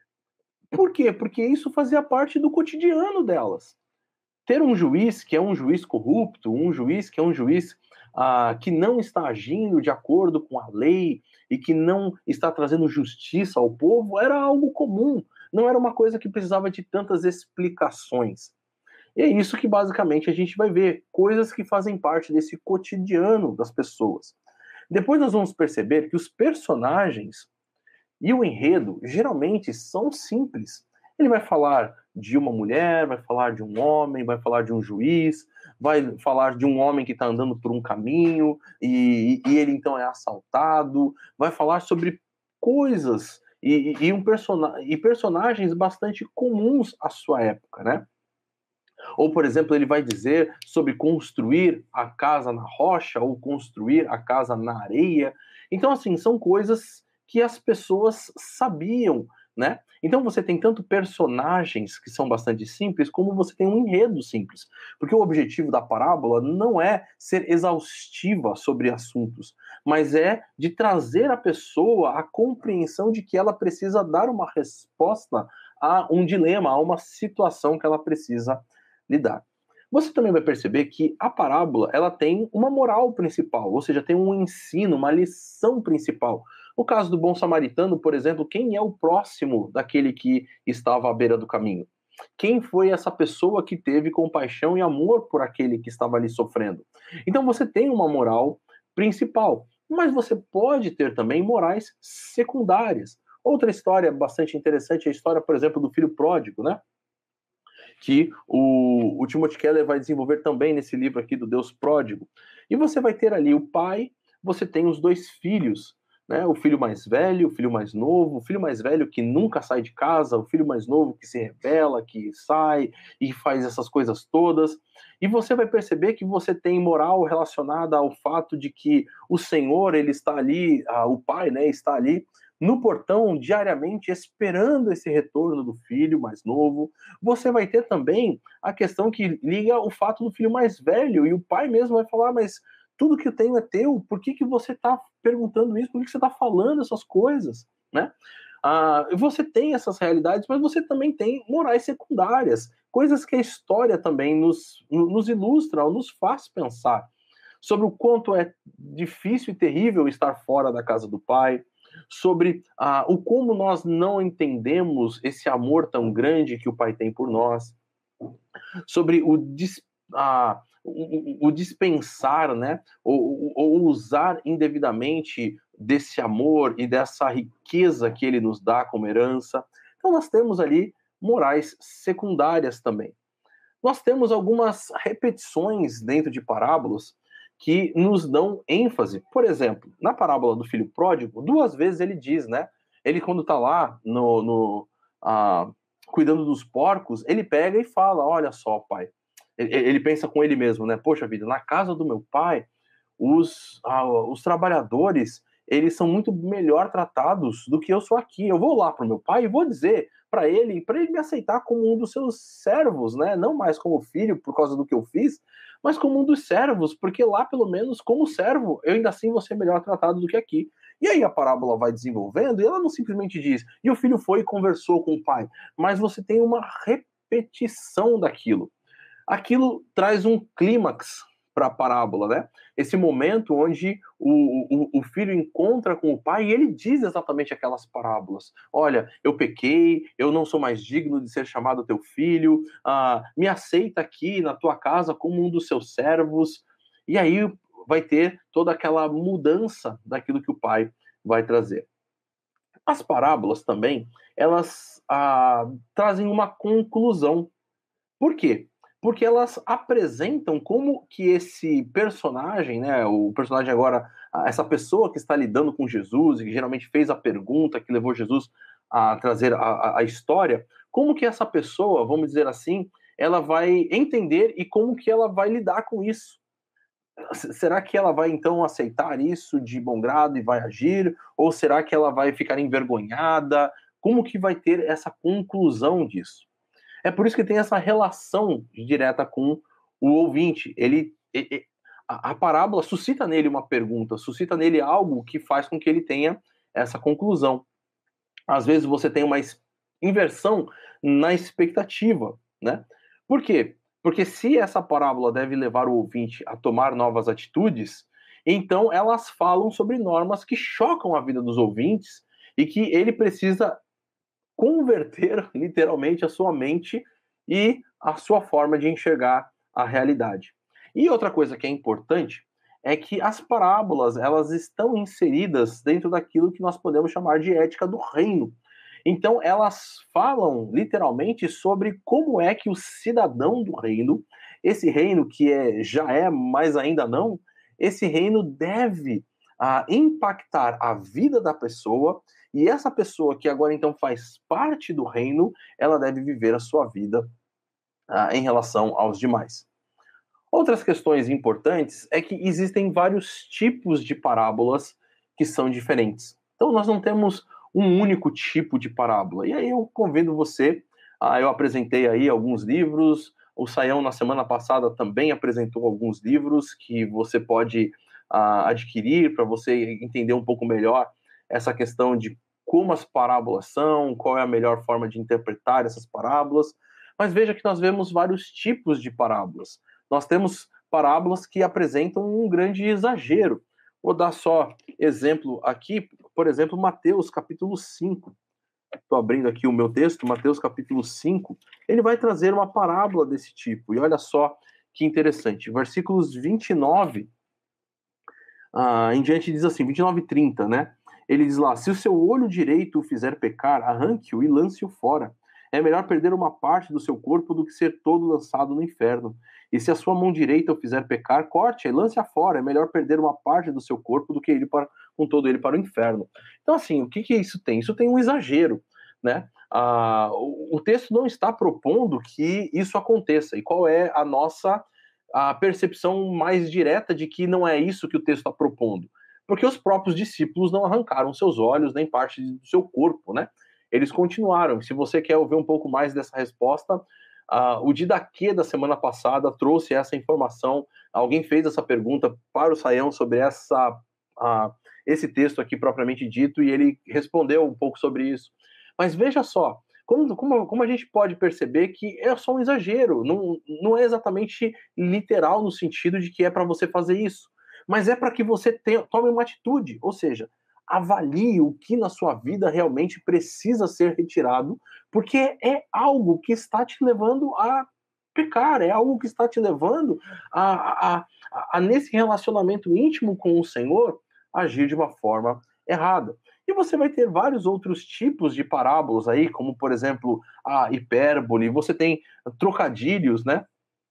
Por quê? Porque isso fazia parte do cotidiano delas. Ter um juiz que é um juiz corrupto, um juiz que é um juiz ah, que não está agindo de acordo com a lei e que não está trazendo justiça ao povo, era algo comum, não era uma coisa que precisava de tantas explicações. E é isso que basicamente a gente vai ver, coisas que fazem parte desse cotidiano das pessoas. Depois nós vamos perceber que os personagens e o enredo geralmente são simples. Ele vai falar de uma mulher, vai falar de um homem, vai falar de um juiz, vai falar de um homem que está andando por um caminho e, e ele então é assaltado, vai falar sobre coisas e, e, um persona e personagens bastante comuns à sua época, né? Ou, por exemplo, ele vai dizer sobre construir a casa na rocha ou construir a casa na areia. Então, assim, são coisas que as pessoas sabiam, né? Então você tem tanto personagens que são bastante simples, como você tem um enredo simples. Porque o objetivo da parábola não é ser exaustiva sobre assuntos, mas é de trazer à pessoa a compreensão de que ela precisa dar uma resposta a um dilema, a uma situação que ela precisa lidar. Você também vai perceber que a parábola ela tem uma moral principal, ou seja, tem um ensino, uma lição principal. No caso do bom samaritano, por exemplo, quem é o próximo daquele que estava à beira do caminho? Quem foi essa pessoa que teve compaixão e amor por aquele que estava ali sofrendo? Então você tem uma moral principal, mas você pode ter também morais secundárias. Outra história bastante interessante é a história, por exemplo, do filho pródigo, né? Que o, o Timothy Keller vai desenvolver também nesse livro aqui do Deus Pródigo. E você vai ter ali o pai, você tem os dois filhos, né? O filho mais velho, o filho mais novo, o filho mais velho que nunca sai de casa, o filho mais novo que se rebela, que sai e faz essas coisas todas. E você vai perceber que você tem moral relacionada ao fato de que o Senhor, ele está ali, ah, o pai, né, está ali no portão diariamente esperando esse retorno do filho mais novo. Você vai ter também a questão que liga o fato do filho mais velho, e o pai mesmo vai falar, mas tudo que eu tenho é teu, por que, que você está perguntando isso, por que, que você está falando essas coisas, né? Ah, você tem essas realidades, mas você também tem morais secundárias, coisas que a história também nos, nos ilustra, ou nos faz pensar sobre o quanto é difícil e terrível estar fora da casa do pai, sobre ah, o como nós não entendemos esse amor tão grande que o pai tem por nós, sobre o, dis, ah, o, o dispensar, né, ou, ou usar indevidamente desse amor e dessa riqueza que ele nos dá como herança. Então nós temos ali morais secundárias também. Nós temos algumas repetições dentro de parábolas que nos dão ênfase. Por exemplo, na parábola do filho pródigo, duas vezes ele diz, né? Ele, quando está lá no, no ah, cuidando dos porcos, ele pega e fala: olha só, pai. Ele, ele pensa com ele mesmo, né? Poxa vida, na casa do meu pai, os, ah, os trabalhadores, eles são muito melhor tratados do que eu sou aqui. Eu vou lá para o meu pai e vou dizer para ele, para ele me aceitar como um dos seus servos, né? Não mais como filho por causa do que eu fiz, mas como um dos servos, porque lá, pelo menos, como servo, eu ainda assim vou ser melhor tratado do que aqui. E aí a parábola vai desenvolvendo e ela não simplesmente diz, e o filho foi e conversou com o pai, mas você tem uma repetição daquilo. Aquilo traz um clímax para a parábola, né? Esse momento onde o, o, o filho encontra com o pai e ele diz exatamente aquelas parábolas. Olha, eu pequei, eu não sou mais digno de ser chamado teu filho, ah, me aceita aqui na tua casa como um dos seus servos. E aí vai ter toda aquela mudança daquilo que o pai vai trazer. As parábolas também, elas ah, trazem uma conclusão. Por quê? Porque elas apresentam como que esse personagem, né, o personagem agora, essa pessoa que está lidando com Jesus e que geralmente fez a pergunta que levou Jesus a trazer a, a história, como que essa pessoa, vamos dizer assim, ela vai entender e como que ela vai lidar com isso. Será que ela vai então aceitar isso de bom grado e vai agir? Ou será que ela vai ficar envergonhada? Como que vai ter essa conclusão disso? É por isso que tem essa relação direta com o ouvinte. Ele, ele a, a parábola suscita nele uma pergunta, suscita nele algo que faz com que ele tenha essa conclusão. Às vezes você tem uma inversão na expectativa, né? Por quê? Porque se essa parábola deve levar o ouvinte a tomar novas atitudes, então elas falam sobre normas que chocam a vida dos ouvintes e que ele precisa converter literalmente a sua mente e a sua forma de enxergar a realidade. E outra coisa que é importante é que as parábolas, elas estão inseridas dentro daquilo que nós podemos chamar de ética do reino. Então, elas falam literalmente sobre como é que o cidadão do reino, esse reino que é, já é, mas ainda não, esse reino deve ah, impactar a vida da pessoa, e essa pessoa que agora então faz parte do reino, ela deve viver a sua vida ah, em relação aos demais. Outras questões importantes é que existem vários tipos de parábolas que são diferentes. Então, nós não temos um único tipo de parábola. E aí eu convido você, ah, eu apresentei aí alguns livros, o Saião na semana passada também apresentou alguns livros que você pode ah, adquirir para você entender um pouco melhor essa questão de como as parábolas são, qual é a melhor forma de interpretar essas parábolas. Mas veja que nós vemos vários tipos de parábolas. Nós temos parábolas que apresentam um grande exagero. Vou dar só exemplo aqui, por exemplo, Mateus capítulo cinco. Estou abrindo aqui o meu texto, Mateus capítulo cinco. Ele vai trazer uma parábola desse tipo. E olha só que interessante. Versículos vinte e nove ah, em diante diz assim, vinte e nove e trinta, né? Ele diz lá, se o seu olho direito o fizer pecar, arranque-o e lance-o fora. É melhor perder uma parte do seu corpo do que ser todo lançado no inferno. E se a sua mão direita o fizer pecar, corte-a e lance-a fora. É melhor perder uma parte do seu corpo do que ir para, com todo ele para o inferno. Então, assim, o que, que isso tem? Isso tem um exagero, né? Ah, o, o texto não está propondo que isso aconteça. E qual é a nossa a percepção mais direta de que não é isso que o texto está propondo? Porque os próprios discípulos não arrancaram seus olhos nem parte do seu corpo, né? Eles continuaram. Se você quer ouvir um pouco mais dessa resposta, uh, o Didaquê da semana passada trouxe essa informação. Alguém fez essa pergunta para o Saião sobre essa, uh, esse texto aqui propriamente dito, e ele respondeu um pouco sobre isso. Mas veja só, como, como, como a gente pode perceber que é só um exagero, não, não é exatamente literal no sentido de que é para você fazer isso, mas é para que você tenha, tome uma atitude, ou seja, avalie o que na sua vida realmente precisa ser retirado, porque é algo que está te levando a pecar, é algo que está te levando a, a, a, a nesse relacionamento íntimo com o Senhor, agir de uma forma errada. E você vai ter vários outros tipos de parábolas aí, como, por exemplo, a hipérbole, você tem trocadilhos, né?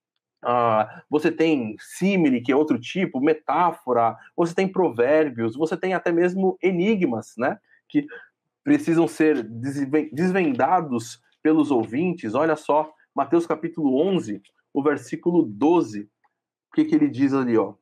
Ah, você tem símile, que é outro tipo, metáfora, você tem provérbios, você tem até mesmo enigmas, né? Que precisam ser desvendados pelos ouvintes. Olha só, Mateus capítulo onze, o versículo doze, o que, que ele diz ali, ó?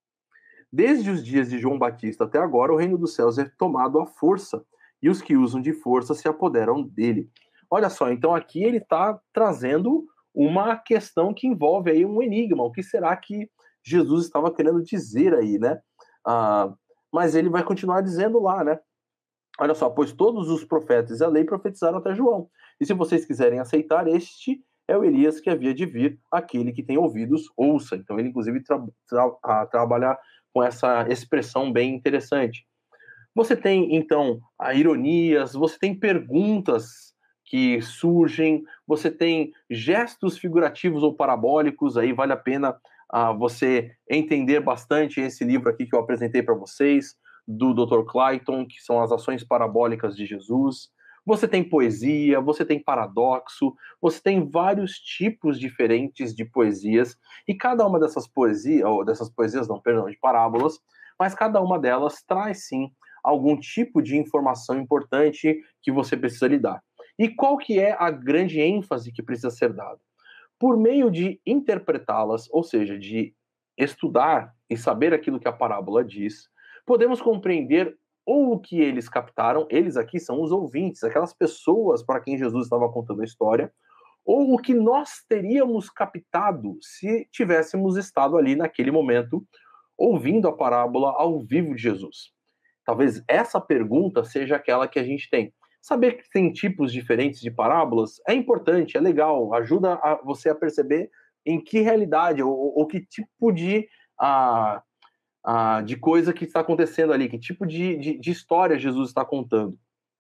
Desde os dias de João Batista até agora, o reino dos céus é tomado à força, e os que usam de força se apoderam dele. Olha só, então aqui ele está trazendo uma questão que envolve aí um enigma. O que será que Jesus estava querendo dizer aí, né? Ah, mas ele vai continuar dizendo lá, né? Olha só, pois todos os profetas e a lei profetizaram até João. E se vocês quiserem aceitar, este é o Elias que havia de vir, aquele que tem ouvidos, ouça. Então ele, inclusive, tra tra trabalha com essa expressão bem interessante. Você tem, então, a ironias, você tem perguntas que surgem, você tem gestos figurativos ou parabólicos, aí vale a pena uh, você entender bastante esse livro aqui que eu apresentei para vocês, do doutor Clayton, que são as ações parabólicas de Jesus. Você tem poesia, você tem paradoxo, você tem vários tipos diferentes de poesias, e cada uma dessas poesias, ou dessas poesias, não, perdão, de parábolas, mas cada uma delas traz, sim, algum tipo de informação importante que você precisa lidar. E qual que é a grande ênfase que precisa ser dada? Por meio de interpretá-las, ou seja, de estudar e saber aquilo que a parábola diz, podemos compreender ou o que eles captaram, eles aqui são os ouvintes, aquelas pessoas para quem Jesus estava contando a história, ou o que nós teríamos captado se tivéssemos estado ali naquele momento, ouvindo a parábola ao vivo de Jesus. Talvez essa pergunta seja aquela que a gente tem. Saber que tem tipos diferentes de parábolas é importante, é legal, ajuda a você a perceber em que realidade ou, ou que tipo de, a, a, de coisa que está acontecendo ali, que tipo de, de, de história Jesus está contando.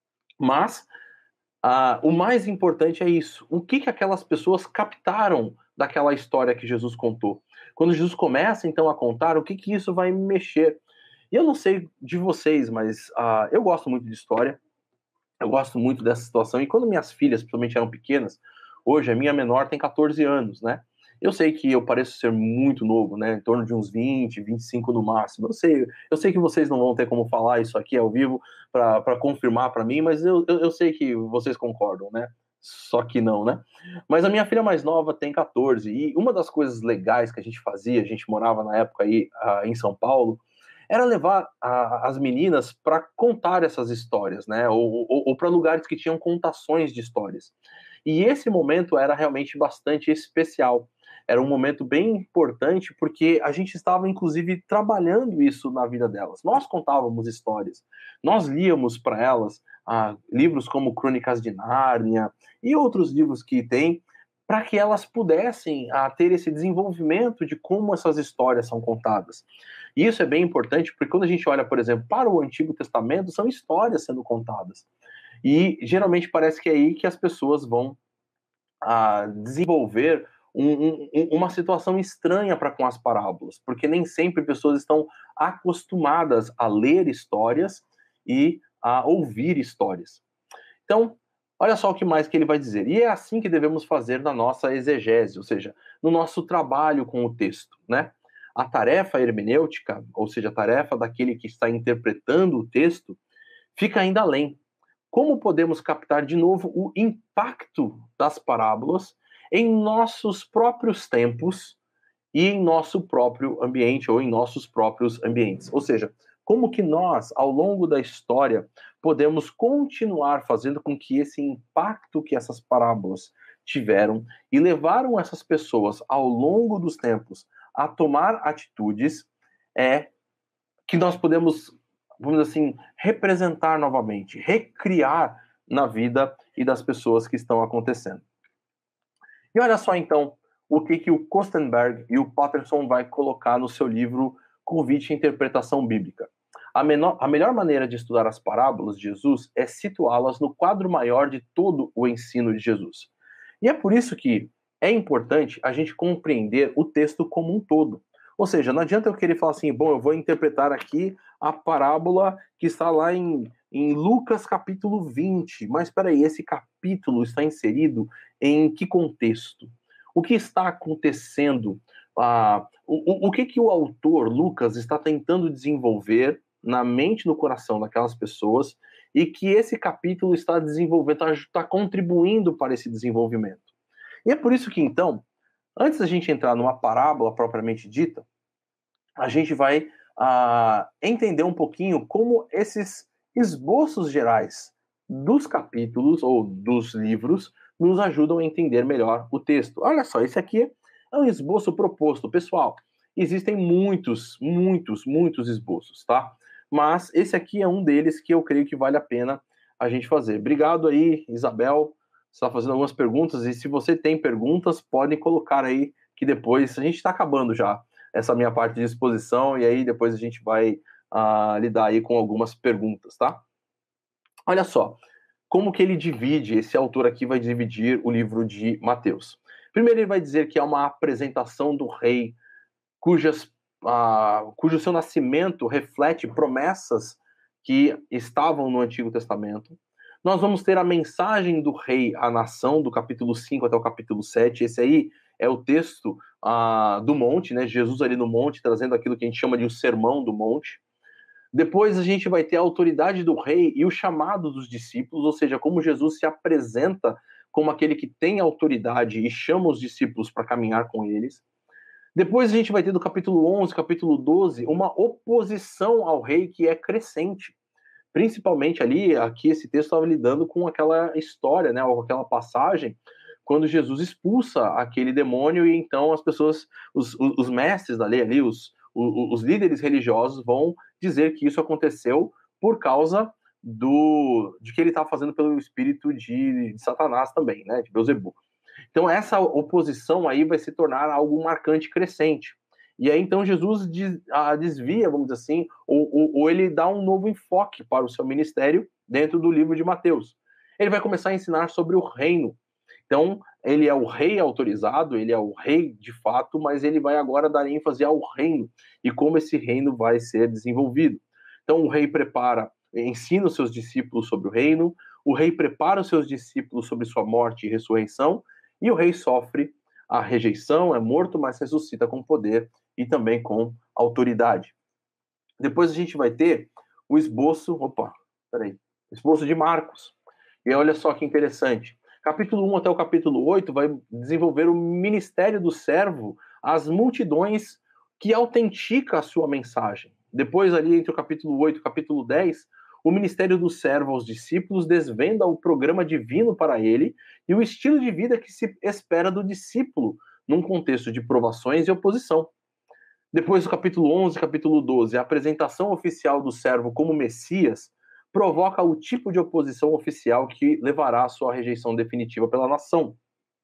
Mas a, o mais importante é isso. O que, que aquelas pessoas captaram daquela história que Jesus contou? Quando Jesus começa, então, a contar, o que, que isso vai mexer? E eu não sei de vocês, mas uh, eu gosto muito de história. Eu gosto muito dessa situação. E quando minhas filhas, principalmente, eram pequenas, hoje a minha menor tem catorze anos, né? Eu sei que eu pareço ser muito novo, né? Em torno de uns vinte, vinte e cinco no máximo. Eu sei, eu sei que vocês não vão ter como falar isso aqui ao vivo para confirmar para mim, mas eu, eu, eu sei que vocês concordam, né? Só que não, né? Mas a minha filha mais nova tem catorze, e uma das coisas legais que a gente fazia, a gente morava na época aí uh, em São Paulo, era levar a, as meninas para contar essas histórias, né? Ou, ou, ou para lugares que tinham contações de histórias. E esse momento era realmente bastante especial. Era um momento bem importante porque a gente estava, inclusive, trabalhando isso na vida delas. Nós contávamos histórias, nós líamos para elas ah, livros como Crônicas de Nárnia e outros livros que tem, para que elas pudessem ah, ter esse desenvolvimento de como essas histórias são contadas. E isso é bem importante, porque quando a gente olha, por exemplo, para o Antigo Testamento, são histórias sendo contadas. E geralmente parece que é aí que as pessoas vão ah, desenvolver um, um, uma situação estranha para com as parábolas, porque nem sempre pessoas estão acostumadas a ler histórias e a ouvir histórias. Então, olha só o que mais que ele vai dizer. E é assim que devemos fazer na nossa exegese, ou seja, no nosso trabalho com o texto, né? A tarefa hermenêutica, ou seja, a tarefa daquele que está interpretando o texto, fica ainda além. Como podemos captar de novo o impacto das parábolas em nossos próprios tempos e em nosso próprio ambiente ou em nossos próprios ambientes? Ou seja, como que nós, ao longo da história, podemos continuar fazendo com que esse impacto que essas parábolas tiveram e levaram essas pessoas ao longo dos tempos a tomar atitudes é que nós podemos, vamos dizer assim, representar novamente, recriar na vida e das pessoas que estão acontecendo. E olha só então o que, que o Kostenberg e o Patterson vai colocar no seu livro Convite à Interpretação Bíblica. A, menor, a melhor maneira de estudar as parábolas de Jesus é situá-las no quadro maior de todo o ensino de Jesus. E é por isso que é importante a gente compreender o texto como um todo. Ou seja, não adianta eu querer falar assim, bom, eu vou interpretar aqui a parábola que está lá em, em Lucas capítulo vinte, mas espera aí, esse capítulo está inserido em que contexto? O que está acontecendo? Ah, o, o, o que, que o autor, Lucas, está tentando desenvolver na mente e no coração daquelas pessoas e que esse capítulo está desenvolvendo, está, está contribuindo para esse desenvolvimento. E é por isso que, então, antes da gente entrar numa parábola propriamente dita, a gente vai uh, entender um pouquinho como esses esboços gerais dos capítulos ou dos livros nos ajudam a entender melhor o texto. Olha só, esse aqui é um esboço proposto. Pessoal, existem muitos, muitos, muitos esboços, tá? Mas esse aqui é um deles que eu creio que vale a pena a gente fazer. Obrigado aí, Isabel. Você está fazendo algumas perguntas, e se você tem perguntas, podem colocar aí, que depois, a gente está acabando já essa minha parte de exposição, e aí depois a gente vai uh, lidar aí com algumas perguntas, tá? Olha só, como que ele divide, esse autor aqui vai dividir o livro de Mateus. Primeiro ele vai dizer que é uma apresentação do rei, cujas, uh, cujo seu nascimento reflete promessas que estavam no Antigo Testamento. Nós vamos ter a mensagem do rei à nação, do capítulo cinco até o capítulo sete. Esse aí é o texto uh, do monte, né? Jesus ali no monte, trazendo aquilo que a gente chama de o sermão do monte. Depois a gente vai ter a autoridade do rei e o chamado dos discípulos, ou seja, como Jesus se apresenta como aquele que tem autoridade e chama os discípulos para caminhar com eles. Depois a gente vai ter do capítulo onze, capítulo doze, uma oposição ao rei que é crescente. Principalmente ali, aqui esse texto estava lidando com aquela história, né, ou aquela passagem, quando Jesus expulsa aquele demônio e então as pessoas, os, os mestres da lei ali, os, os, os líderes religiosos vão dizer que isso aconteceu por causa do, de que ele estava fazendo pelo espírito de, de Satanás também, né, de Beelzebub. Então essa oposição aí vai se tornar algo marcante, crescente. E aí, então, Jesus desvia, vamos dizer assim, ou, ou, ou ele dá um novo enfoque para o seu ministério dentro do livro de Mateus. Ele vai começar a ensinar sobre o reino. Então, ele é o rei autorizado, ele é o rei de fato, mas ele vai agora dar ênfase ao reino e como esse reino vai ser desenvolvido. Então, o rei prepara, ensina os seus discípulos sobre o reino, o rei prepara os seus discípulos sobre sua morte e ressurreição, e o rei sofre a rejeição, é morto, mas ressuscita com poder e também com autoridade. Depois a gente vai ter o esboço, opa, peraí, esboço de Marcos. E olha só que interessante. Capítulo um até o capítulo oito vai desenvolver o ministério do servo às multidões que autentica a sua mensagem. Depois, ali entre o capítulo oito e o capítulo dez, o ministério do servo aos discípulos desvenda o programa divino para ele e o estilo de vida que se espera do discípulo num contexto de provações e oposição. Depois do capítulo onze e capítulo doze, a apresentação oficial do servo como Messias provoca o tipo de oposição oficial que levará à sua rejeição definitiva pela nação.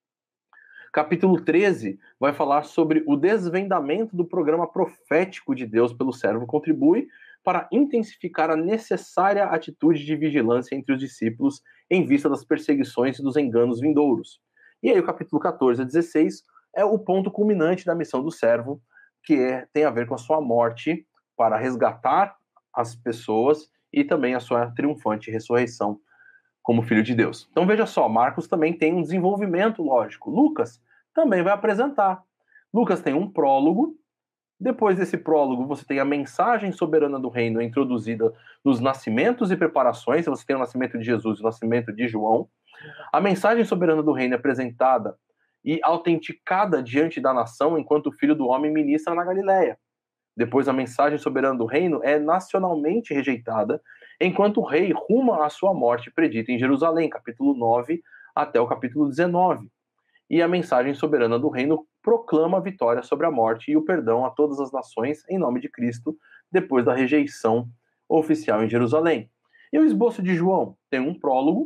Capítulo treze vai falar sobre o desvendamento do programa profético de Deus pelo servo, contribui para intensificar a necessária atitude de vigilância entre os discípulos em vista das perseguições e dos enganos vindouros. E aí o capítulo quatorze a dezesseis é o ponto culminante da missão do servo, que é, tem a ver com a sua morte para resgatar as pessoas e também a sua triunfante ressurreição como Filho de Deus. Então veja só, Marcos também tem um desenvolvimento lógico. Lucas também vai apresentar. Lucas tem um prólogo. Depois desse prólogo, você tem a mensagem soberana do reino introduzida nos nascimentos e preparações. Você tem o nascimento de Jesus e o nascimento de João. A mensagem soberana do reino é apresentada e autenticada diante da nação enquanto o Filho do Homem ministra na Galileia. Depois, a mensagem soberana do reino é nacionalmente rejeitada, enquanto o rei ruma à sua morte predita em Jerusalém, capítulo nove até o capítulo dezenove. E a mensagem soberana do reino proclama a vitória sobre a morte e o perdão a todas as nações em nome de Cristo, depois da rejeição oficial em Jerusalém. E o esboço de João tem um prólogo,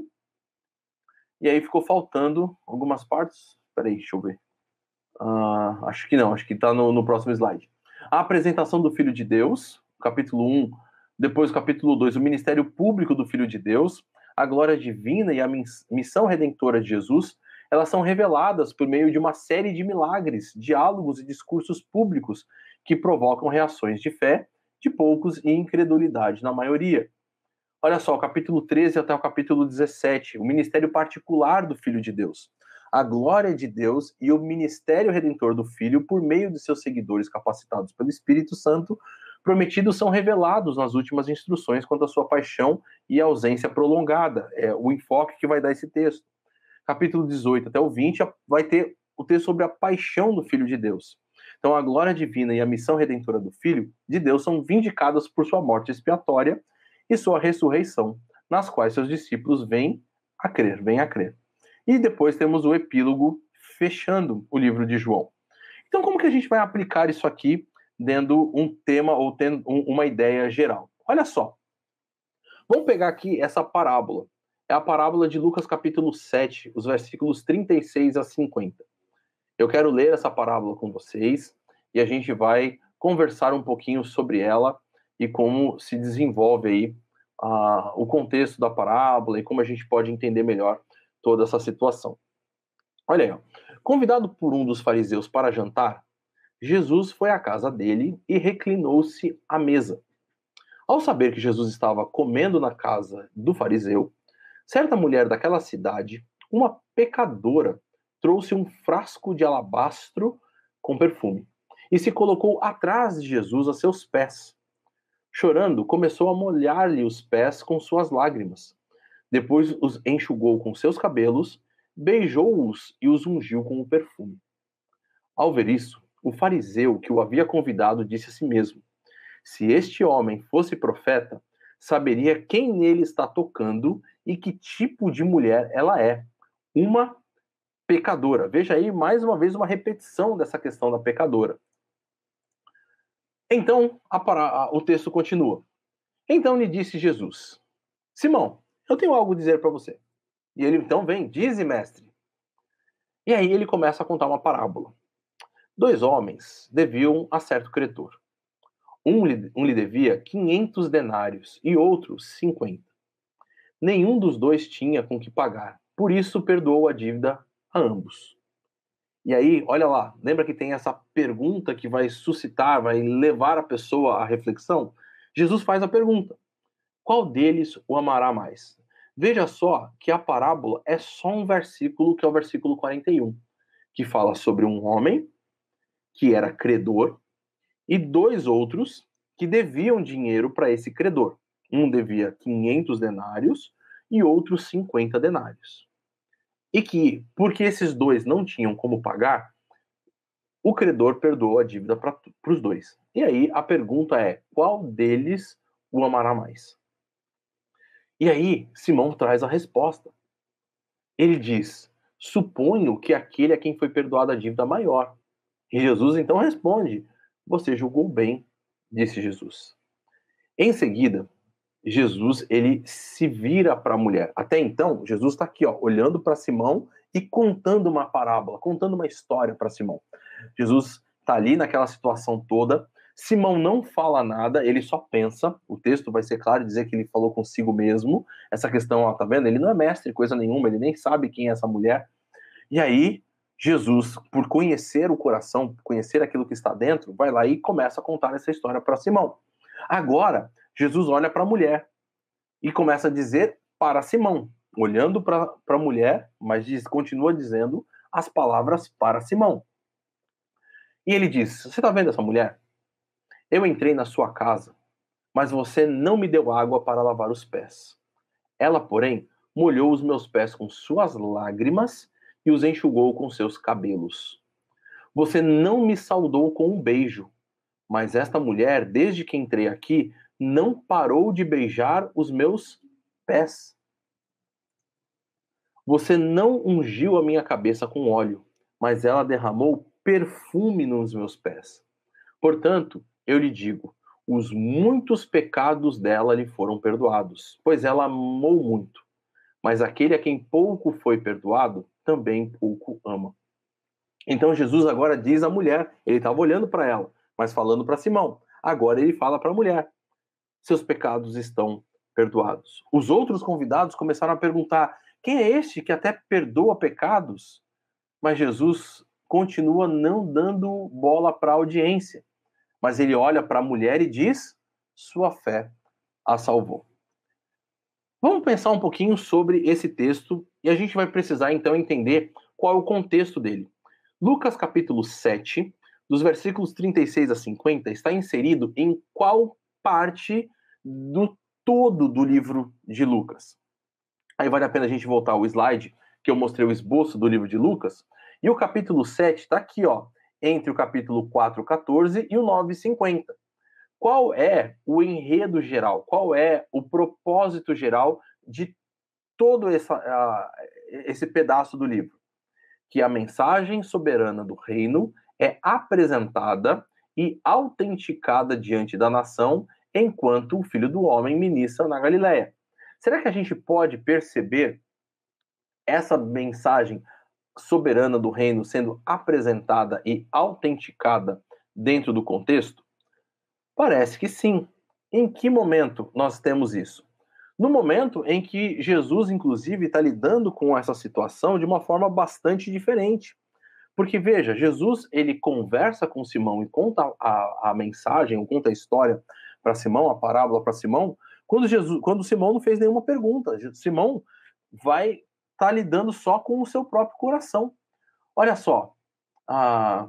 e aí ficou faltando algumas partes. Peraí, deixa eu ver. Uh, acho que não, acho que está no, no próximo slide. A apresentação do Filho de Deus, capítulo um, depois capítulo dois, o ministério público do Filho de Deus, a glória divina e a missão redentora de Jesus, elas são reveladas por meio de uma série de milagres, diálogos e discursos públicos que provocam reações de fé de poucos e incredulidade na maioria. Olha só, o capítulo treze até o capítulo dezessete, o ministério particular do Filho de Deus, a glória de Deus e o ministério redentor do Filho por meio de seus seguidores capacitados pelo Espírito Santo, prometidos são revelados nas últimas instruções quanto à sua paixão e ausência prolongada. É o enfoque que vai dar esse texto. Capítulo dezoito até o vinte vai ter o texto sobre a paixão do Filho de Deus. Então, a glória divina e a missão redentora do Filho de Deus são vindicadas por sua morte expiatória e sua ressurreição, nas quais seus discípulos vêm a crer, vêm a crer. E depois temos o epílogo fechando o livro de João. Então, como que a gente vai aplicar isso aqui dando um tema ou tendo uma ideia geral? Olha só. Vamos pegar aqui essa parábola. É a parábola de Lucas capítulo sete, os versículos trinta e seis a cinquenta. Eu quero ler essa parábola com vocês e a gente vai conversar um pouquinho sobre ela e como se desenvolve aí uh, o contexto da parábola e como a gente pode entender melhor toda essa situação. Olha aí, ó. Convidado por um dos fariseus para jantar, Jesus foi à casa dele e reclinou-se à mesa. Ao saber que Jesus estava comendo na casa do fariseu, certa mulher daquela cidade, uma pecadora, trouxe um frasco de alabastro com perfume e se colocou atrás de Jesus a seus pés. Chorando, começou a molhar-lhe os pés com suas lágrimas. Depois os enxugou com seus cabelos, beijou-os e os ungiu com o perfume. Ao ver isso, o fariseu que o havia convidado disse a si mesmo: se este homem fosse profeta, saberia quem nele está tocando e que tipo de mulher ela é. Uma pecadora. Veja aí, mais uma vez, uma repetição dessa questão da pecadora. Então, a, a, o texto continua. Então lhe disse Jesus: Simão, eu tenho algo a dizer para você. E ele então vem, dize, mestre. E aí ele começa a contar uma parábola. Dois homens deviam a certo credor. Um lhe, um lhe devia quinhentos denários e outro cinquenta. Nenhum dos dois tinha com que pagar. Por isso perdoou a dívida a ambos. E aí, olha lá, lembra que tem essa pergunta que vai suscitar, vai levar a pessoa à reflexão? Jesus faz a pergunta: qual deles o amará mais? Veja só que a parábola é só um versículo, que é o versículo quarenta e um, que fala sobre um homem que era credor e dois outros que deviam dinheiro para esse credor. Um devia quinhentos denários e outro cinquenta denários. E que, porque esses dois não tinham como pagar, o credor perdoou a dívida para os dois. E aí a pergunta é, qual deles o amará mais? E aí Simão traz a resposta. Ele diz, suponho que aquele a quem foi perdoada a dívida maior. E Jesus então responde, você julgou bem, disse Jesus. Em seguida, Jesus ele se vira para a mulher. Até então, Jesus está aqui, ó, olhando para Simão e contando uma parábola, contando uma história para Simão. Jesus está ali naquela situação toda. Simão não fala nada, ele só pensa. O texto vai ser claro dizer que ele falou consigo mesmo. Essa questão, ó, tá vendo? Ele não é mestre, coisa nenhuma, ele nem sabe quem é essa mulher. E aí, Jesus, por conhecer o coração, conhecer aquilo que está dentro, vai lá e começa a contar essa história para Simão. Agora, Jesus olha para a mulher e começa a dizer para Simão, olhando para a mulher, mas diz, continua dizendo as palavras para Simão. E ele diz, você está vendo essa mulher? Eu entrei na sua casa, mas você não me deu água para lavar os pés. Ela, porém, molhou os meus pés com suas lágrimas e os enxugou com seus cabelos. Você não me saudou com um beijo, mas esta mulher, desde que entrei aqui, não parou de beijar os meus pés. Você não ungiu a minha cabeça com óleo, mas ela derramou perfume nos meus pés. Portanto, eu lhe digo, os muitos pecados dela lhe foram perdoados, pois ela amou muito. Mas aquele a quem pouco foi perdoado, também pouco ama. Então Jesus agora diz à mulher, ele estava olhando para ela, mas falando para Simão. Agora ele fala para a mulher, seus pecados estão perdoados. Os outros convidados começaram a perguntar, quem é este que até perdoa pecados? Mas Jesus continua não dando bola para a audiência. Mas ele olha para a mulher e diz, sua fé a salvou. Vamos pensar um pouquinho sobre esse texto e a gente vai precisar então entender qual é o contexto dele. Lucas capítulo sete, dos versículos trinta e seis a cinquenta, está inserido em qual parte do todo do livro de Lucas? Aí vale a pena a gente voltar ao slide que eu mostrei o esboço do livro de Lucas. E o capítulo sete está aqui, ó, entre o capítulo quatro, catorze e o nove, cinquenta. Qual é o enredo geral? Qual é o propósito geral de todo essa, uh, esse pedaço do livro? Que a mensagem soberana do reino é apresentada e autenticada diante da nação enquanto o Filho do Homem ministra na Galileia. Será que a gente pode perceber essa mensagem soberana do reino sendo apresentada e autenticada dentro do contexto? Parece que sim. Em que momento nós temos isso? No momento em que Jesus, inclusive, está lidando com essa situação de uma forma bastante diferente. Porque, veja, Jesus, ele conversa com Simão e conta a, a mensagem, ou conta a história para Simão, a parábola para Simão, quando, Jesus, quando Simão não fez nenhuma pergunta. Simão vai estar tá lidando só com o seu próprio coração. Olha só, a...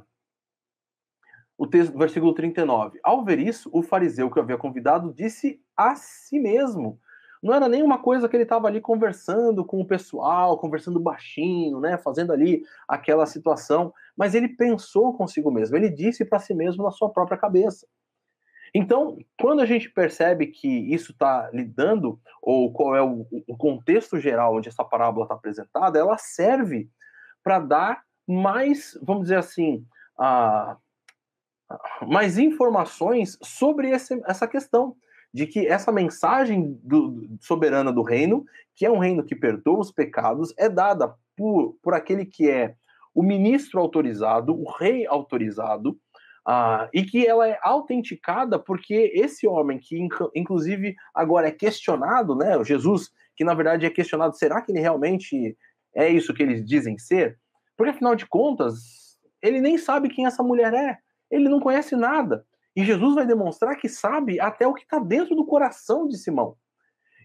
o texto, versículo trinta e nove. Ao ver isso, o fariseu que o havia convidado disse a si mesmo. Não era nenhuma coisa que ele estava ali conversando com o pessoal, conversando baixinho, né, fazendo ali aquela situação, mas ele pensou consigo mesmo, ele disse para si mesmo na sua própria cabeça. Então, quando a gente percebe que isso está lidando, ou qual é o, o contexto geral onde essa parábola está apresentada, ela serve para dar mais, vamos dizer assim, a, mais informações sobre esse, essa questão de que essa mensagem do, soberana do reino, que é um reino que perdoa os pecados, é dada por, por aquele que é o ministro autorizado, o rei autorizado, uh, e que ela é autenticada porque esse homem, que inclusive agora é questionado, né, Jesus, que na verdade é questionado, será que ele realmente é isso que eles dizem ser? Porque afinal de contas, ele nem sabe quem essa mulher é, ele não conhece nada. E Jesus vai demonstrar que sabe até o que está dentro do coração de Simão.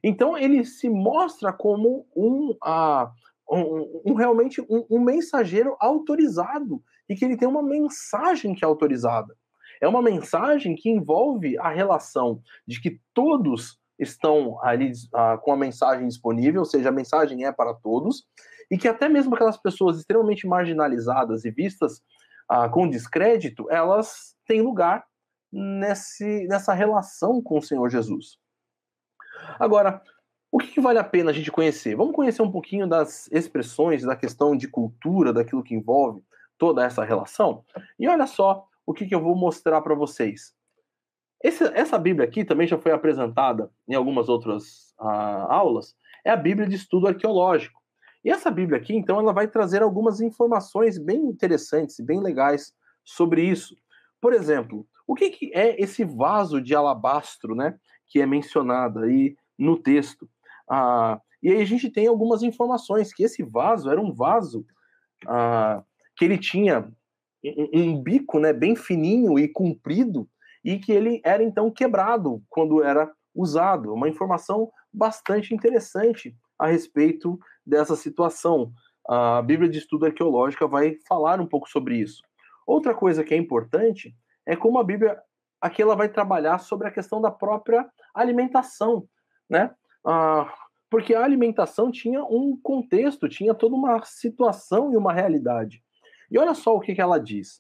Então ele se mostra como um, uh, um, um realmente um, um mensageiro autorizado, e que ele tem uma mensagem que é autorizada. É uma mensagem que envolve a relação de que todos estão ali uh, com a mensagem disponível, ou seja, a mensagem é para todos, e que até mesmo aquelas pessoas extremamente marginalizadas e vistas uh, com descrédito, elas têm lugar nesse, nessa relação com o Senhor Jesus. Agora, o que, que vale a pena a gente conhecer? Vamos conhecer um pouquinho das expressões, da questão de cultura, daquilo que envolve toda essa relação? E olha só o que, que eu vou mostrar para vocês. Esse, essa Bíblia aqui também já foi apresentada em algumas outras uh, aulas, é a Bíblia de Estudo Arqueológico. E essa Bíblia aqui, então, ela vai trazer algumas informações bem interessantes e bem legais sobre isso. Por exemplo, o que, que é esse vaso de alabastro, né, que é mencionado aí no texto? Ah, e aí a gente tem algumas informações, que esse vaso era um vaso ah, que ele tinha um, um bico, né, bem fininho e comprido, e que ele era então quebrado quando era usado. Uma informação bastante interessante a respeito dessa situação. A Bíblia de Estudo Arqueológico vai falar um pouco sobre isso. Outra coisa que é importante é como a Bíblia aqui ela vai trabalhar sobre a questão da própria alimentação, né? Ah, porque a alimentação tinha um contexto, tinha toda uma situação e uma realidade. E olha só o que, que ela diz.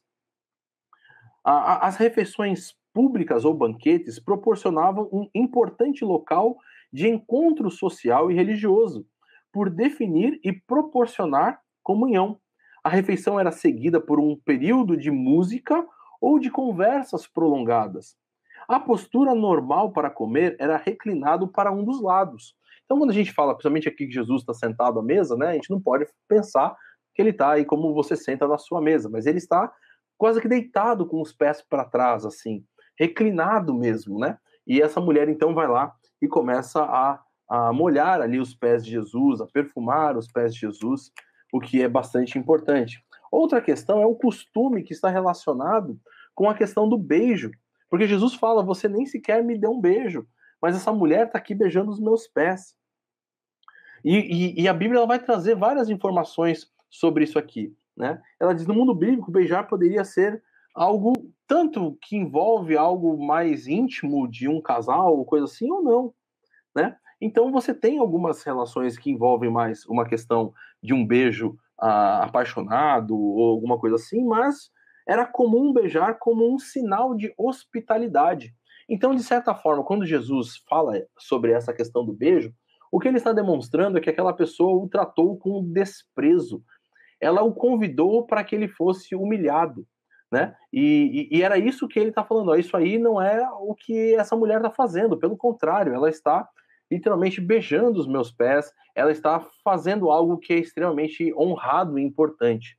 As refeições públicas ou banquetes proporcionavam um importante local de encontro social e religioso, por definir e proporcionar comunhão. A refeição era seguida por um período de música ou de conversas prolongadas. A postura normal para comer era reclinado para um dos lados. Então, quando a gente fala, principalmente aqui que Jesus está sentado à mesa, né, a gente não pode pensar que ele está aí como você senta na sua mesa, mas ele está quase que deitado com os pés para trás, assim, reclinado mesmo, né? E essa mulher então vai lá e começa a, a molhar ali os pés de Jesus, a perfumar os pés de Jesus, o que é bastante importante. Outra questão é o costume que está relacionado com a questão do beijo, porque Jesus fala, você nem sequer me deu um beijo, mas essa mulher está aqui beijando os meus pés. E, e, e a Bíblia ela vai trazer várias informações sobre isso aqui, né? Ela diz, no mundo bíblico, beijar poderia ser algo tanto que envolve algo mais íntimo de um casal, ou coisa assim, ou não, né? Então você tem algumas relações que envolvem mais uma questão de um beijo ah, apaixonado ou alguma coisa assim, mas era comum beijar como um sinal de hospitalidade. Então, de certa forma, quando Jesus fala sobre essa questão do beijo, o que ele está demonstrando é que aquela pessoa o tratou com desprezo. Ela o convidou para que ele fosse humilhado, né? E, e, e era isso que ele está falando. Ó, isso aí não é o que essa mulher está fazendo. Pelo contrário, ela está literalmente beijando os meus pés. Ela está fazendo algo que é extremamente honrado e importante.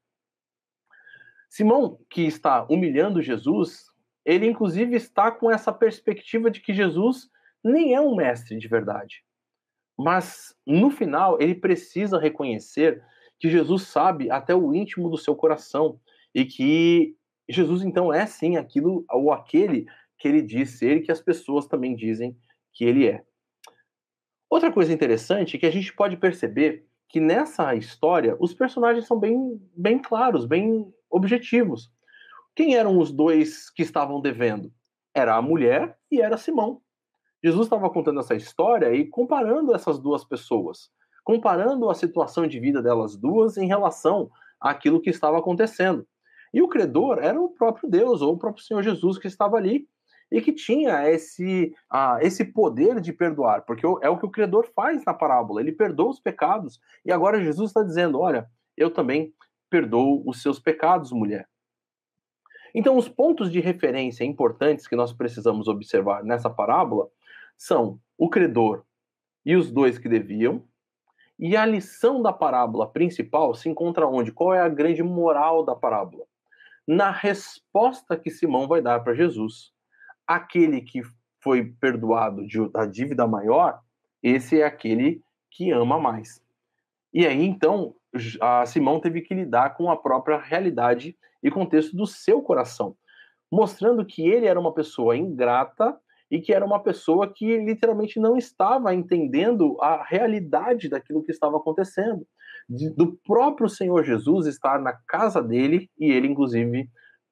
Simão, que está humilhando Jesus, ele inclusive está com essa perspectiva de que Jesus nem é um mestre de verdade. Mas, no final, ele precisa reconhecer que Jesus sabe até o íntimo do seu coração e que Jesus, então, é sim aquilo ou aquele que ele diz ser e que as pessoas também dizem que ele é. Outra coisa interessante é que a gente pode perceber que nessa história os personagens são bem, bem claros, bem objetivos. Quem eram os dois que estavam devendo? Era a mulher e era Simão. Jesus estava contando essa história e comparando essas duas pessoas, comparando a situação de vida delas duas em relação àquilo que estava acontecendo. E o credor era o próprio Deus, ou o próprio Senhor Jesus que estava ali e que tinha esse, ah, esse poder de perdoar, porque é o que o credor faz na parábola, ele perdoa os pecados, e agora Jesus está dizendo, olha, eu também perdoo os seus pecados, mulher. Então, os pontos de referência importantes que nós precisamos observar nessa parábola são o credor e os dois que deviam, e a lição da parábola principal se encontra onde? Qual é a grande moral da parábola? Na resposta que Simão vai dar para Jesus. Aquele que foi perdoado da dívida maior, esse é aquele que ama mais. E aí, então, a Simão teve que lidar com a própria realidade e contexto do seu coração, mostrando que ele era uma pessoa ingrata e que era uma pessoa que literalmente não estava entendendo a realidade daquilo que estava acontecendo, de, do próprio Senhor Jesus estar na casa dele e ele, inclusive,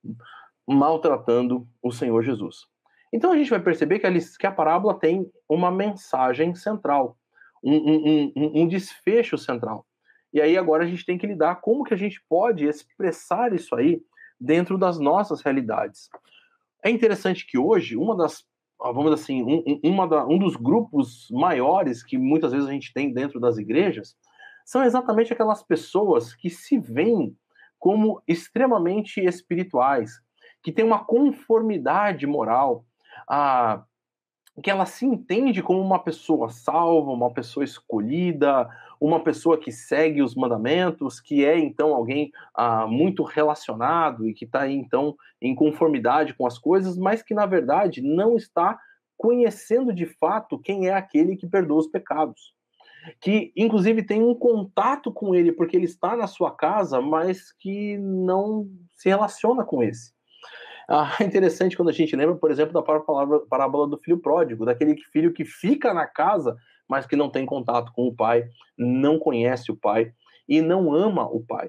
maltratando o Senhor Jesus. Então a gente vai perceber que a, que a parábola tem uma mensagem central, um, um, um, um desfecho central. E aí agora a gente tem que lidar como que a gente pode expressar isso aí dentro das nossas realidades. É interessante que hoje, uma das, vamos dizer assim, um, uma da, um dos grupos maiores que muitas vezes a gente tem dentro das igrejas são exatamente aquelas pessoas que se veem como extremamente espirituais, que têm uma conformidade moral, a, que ela se entende como uma pessoa salva, uma pessoa escolhida, uma pessoa que segue os mandamentos, que é então alguém ah, muito relacionado e que está então em conformidade com as coisas, mas que na verdade não está conhecendo de fato quem é aquele que perdoa os pecados. Que inclusive tem um contato com ele porque ele está na sua casa, mas que não se relaciona com esse. Ah, é interessante quando a gente lembra, por exemplo, da parábola, parábola do filho pródigo, daquele filho que fica na casa, mas que não tem contato com o pai, não conhece o pai e não ama o pai.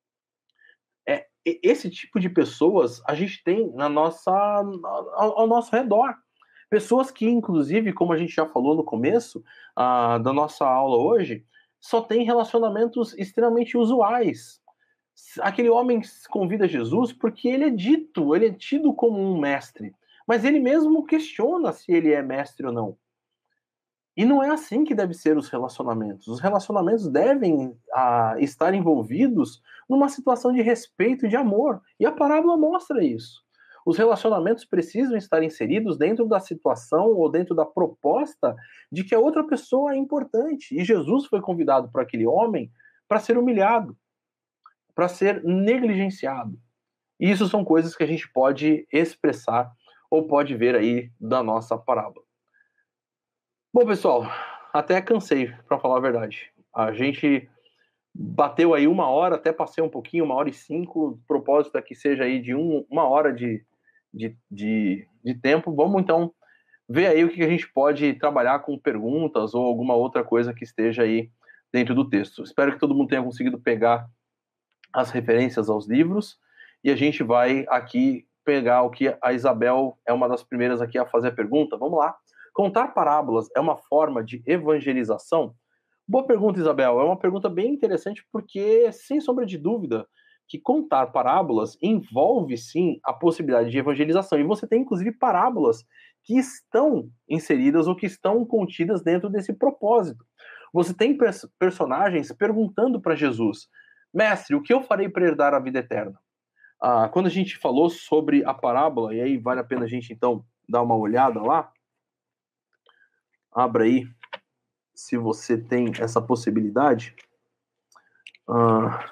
É, esse tipo de pessoas a gente tem na nossa, ao, ao nosso redor. Pessoas que, inclusive, como a gente já falou no começo ah, da nossa aula hoje, só tem relacionamentos extremamente usuais. Aquele homem convida Jesus porque ele é dito, ele é tido como um mestre, mas ele mesmo questiona se ele é mestre ou não. E não é assim que devem ser os relacionamentos. Os relacionamentos devem ah, estar envolvidos numa situação de respeito e de amor. E a parábola mostra isso. Os relacionamentos precisam estar inseridos dentro da situação ou dentro da proposta de que a outra pessoa é importante. E Jesus foi convidado por aquele homem para ser humilhado, para ser negligenciado. E isso são coisas que a gente pode expressar ou pode ver aí da nossa parábola. Bom, pessoal, até cansei, para falar a verdade. A gente bateu aí uma hora, até passei um pouquinho, uma hora e cinco. O propósito é que seja aí de um, uma hora de, de, de, de tempo. Vamos, então, ver aí o que a gente pode trabalhar com perguntas ou alguma outra coisa que esteja aí dentro do texto. Espero que todo mundo tenha conseguido pegar as referências aos livros, e a gente vai aqui pegar o que a Isabel é uma das primeiras aqui a fazer a pergunta. Vamos lá. Contar parábolas é uma forma de evangelização? Boa pergunta, Isabel. É uma pergunta bem interessante porque, sem sombra de dúvida, que contar parábolas envolve, sim, a possibilidade de evangelização. E você tem, inclusive, parábolas que estão inseridas ou que estão contidas dentro desse propósito. Você tem pers- personagens perguntando para Jesus: Mestre, o que eu farei para herdar a vida eterna? Ah, quando a gente falou sobre a parábola, e aí vale a pena a gente então dar uma olhada lá, abra aí, se você tem essa possibilidade. Ah,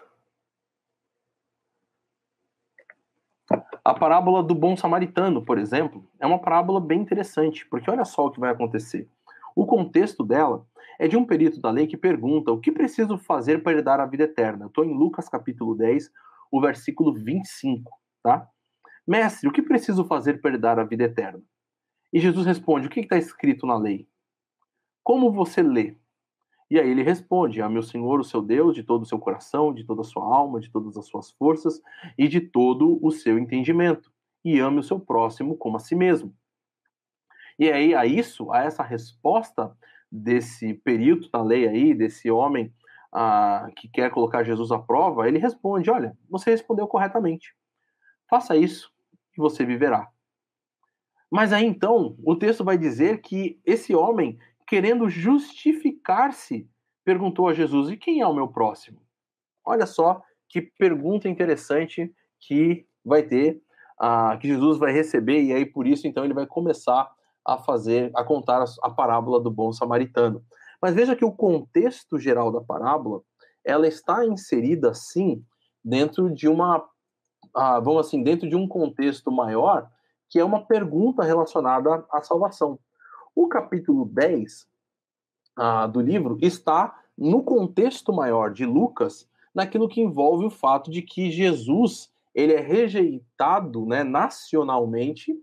a parábola do bom samaritano, por exemplo, é uma parábola bem interessante, porque olha só o que vai acontecer. O contexto dela é de um perito da lei que pergunta: o que preciso fazer para herdar a vida eterna? Eu estou em Lucas capítulo dez, o versículo vinte e cinco, tá? Mestre, o que preciso fazer para herdar a vida eterna? E Jesus responde: o que está escrito na lei? Como você lê? E aí ele responde: ame o Senhor, o seu Deus, de todo o seu coração, de toda a sua alma, de todas as suas forças e de todo o seu entendimento. E ame o seu próximo como a si mesmo. E aí, a isso, a essa resposta desse perito da lei aí, desse homem ah, que quer colocar Jesus à prova, ele responde: olha, você respondeu corretamente. Faça isso e você viverá. Mas aí então, o texto vai dizer que esse homem, querendo justificar-se, perguntou a Jesus: e quem é o meu próximo? Olha só que pergunta interessante que vai ter, uh, que Jesus vai receber, e aí por isso então ele vai começar a fazer, a contar a, a parábola do bom samaritano. Mas veja que o contexto geral da parábola, ela está inserida sim dentro de uma, uh, vamos assim, dentro de um contexto maior, que é uma pergunta relacionada à salvação. O capítulo dez uh, do livro está no contexto maior de Lucas, naquilo que envolve o fato de que Jesus ele é rejeitado, né, nacionalmente,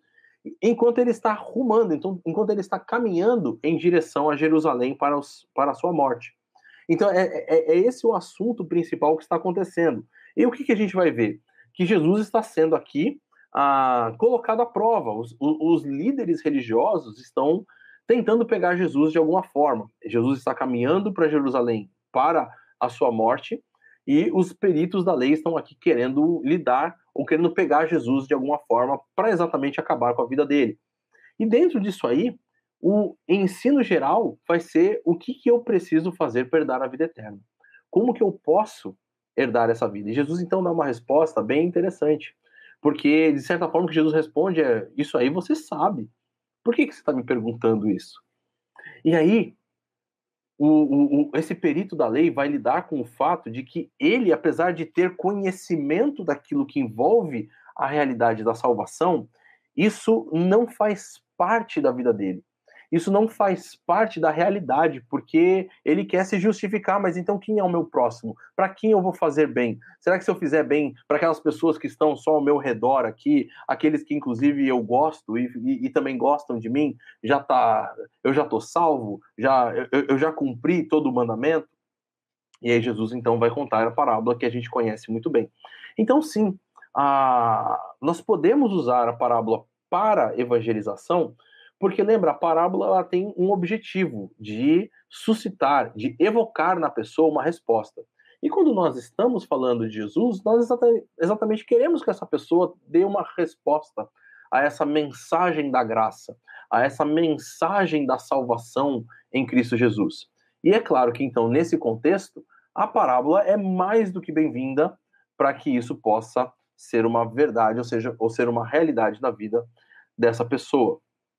enquanto ele está rumando, então, enquanto ele está caminhando em direção a Jerusalém para, os, para a sua morte. Então, é, é, é esse o assunto principal que está acontecendo. E o que, que a gente vai ver? Que Jesus está sendo aqui ah, colocado à prova. Os, os líderes religiosos estão tentando pegar Jesus de alguma forma. Jesus está caminhando para Jerusalém para a sua morte, e os peritos da lei estão aqui querendo lidar ou querendo pegar Jesus de alguma forma para exatamente acabar com a vida dele. E dentro disso aí, o ensino geral vai ser o que, que eu preciso fazer para herdar a vida eterna. Como que eu posso herdar essa vida? E Jesus então dá uma resposta bem interessante, porque de certa forma o que Jesus responde é: isso aí você sabe. Por que, que você está me perguntando isso? E aí, o, o, o, esse perito da lei vai lidar com o fato de que ele, apesar de ter conhecimento daquilo que envolve a realidade da salvação, isso não faz parte da vida dele. Isso não faz parte da realidade, porque ele quer se justificar. Mas então quem é o meu próximo? Para quem eu vou fazer bem? Será que se eu fizer bem para aquelas pessoas que estão só ao meu redor aqui, aqueles que inclusive eu gosto e, e, e também gostam de mim, já tá, eu já estou salvo? Já, eu, eu já cumpri todo o mandamento? E aí Jesus então vai contar a parábola que a gente conhece muito bem. Então sim, a, nós podemos usar a parábola para evangelização, porque lembra, a parábola ela tem um objetivo de suscitar, de evocar na pessoa uma resposta. E quando nós estamos falando de Jesus, nós exatamente queremos que essa pessoa dê uma resposta a essa mensagem da graça, a essa mensagem da salvação em Cristo Jesus. E é claro que então, nesse contexto, a parábola é mais do que bem-vinda para que isso possa ser uma verdade, ou seja, ou ser uma realidade na vida dessa pessoa.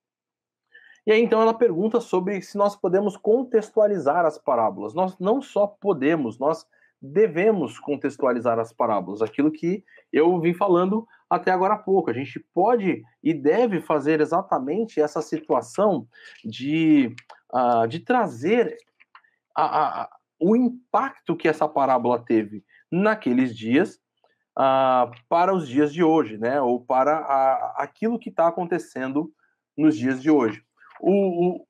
E aí, então, ela pergunta sobre se nós podemos contextualizar as parábolas. Nós não só podemos, nós devemos contextualizar as parábolas. Aquilo que eu vim falando até agora há pouco. A gente pode e deve fazer exatamente essa situação de, uh, de trazer a, a, o impacto que essa parábola teve naqueles dias uh, para os dias de hoje, né? Ou para a, aquilo que está acontecendo nos dias de hoje. O,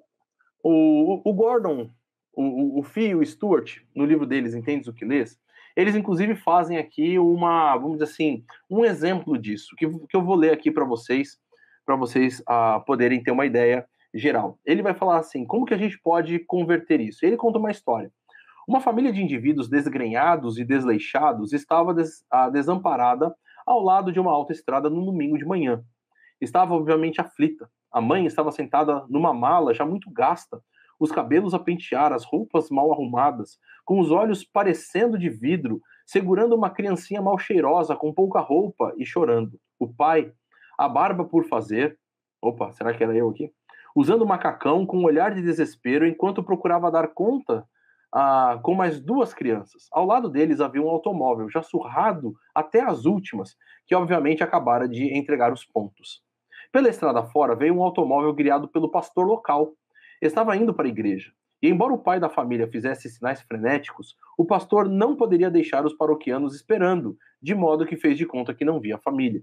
o, o, Gordon, o, o Fee e o Stuart, no livro deles, Entendes o que Lês, eles inclusive fazem aqui uma, vamos dizer assim, um exemplo disso, que, que eu vou ler aqui para vocês, para vocês uh, poderem ter uma ideia geral. Ele vai falar assim, como que a gente pode converter isso? Ele conta uma história. Uma família de indivíduos desgrenhados e desleixados estava des, uh, desamparada ao lado de uma autoestrada no domingo de manhã. Estava obviamente aflita. A mãe estava sentada numa mala já muito gasta, os cabelos a pentear, as roupas mal arrumadas, com os olhos parecendo de vidro, segurando uma criancinha mal cheirosa, com pouca roupa e chorando. O pai, a barba por fazer... Opa, será que era eu aqui? Usando o macacão com um olhar de desespero enquanto procurava dar conta ah, com mais duas crianças. Ao lado deles havia um automóvel, já surrado até as últimas, que obviamente acabara de entregar os pontos. Pela estrada fora veio um automóvel guiado pelo pastor local. Estava indo para a igreja. E embora o pai da família fizesse sinais frenéticos, o pastor não poderia deixar os paroquianos esperando, de modo que fez de conta que não via a família.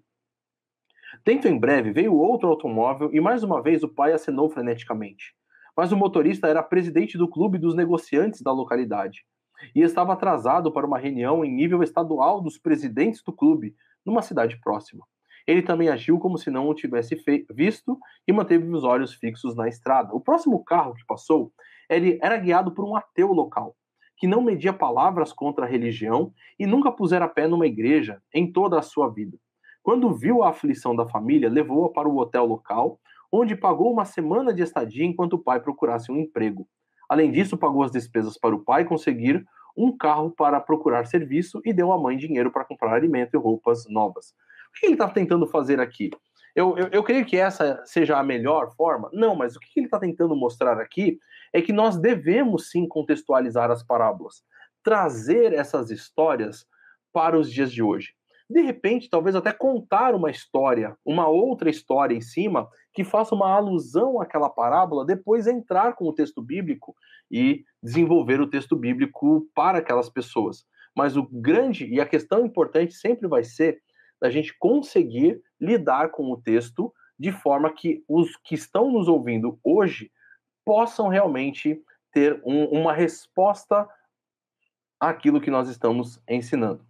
Dentro em breve veio outro automóvel e mais uma vez o pai acenou freneticamente. Mas o motorista era presidente do clube dos negociantes da localidade e estava atrasado para uma reunião em nível estadual dos presidentes do clube, numa cidade próxima. Ele também agiu como se não o tivesse visto e manteve os olhos fixos na estrada. O próximo carro que passou, ele era guiado por um ateu local, que não media palavras contra a religião e nunca pusera pé numa igreja em toda a sua vida. Quando viu a aflição da família, levou-a para o hotel local, onde pagou uma semana de estadia enquanto o pai procurasse um emprego. Além disso, pagou as despesas para o pai conseguir um carro para procurar serviço e deu à mãe dinheiro para comprar alimento e roupas novas. O que ele está tentando fazer aqui? Eu, eu, eu creio que essa seja a melhor forma? Não, mas o que ele está tentando mostrar aqui é que nós devemos sim contextualizar as parábolas, trazer essas histórias para os dias de hoje. De repente, talvez até contar uma história, uma outra história em cima, que faça uma alusão àquela parábola, depois entrar com o texto bíblico e desenvolver o texto bíblico para aquelas pessoas. Mas o grande e a questão importante sempre vai ser da gente conseguir lidar com o texto de forma que os que estão nos ouvindo hoje possam realmente ter um, uma resposta àquilo que nós estamos ensinando.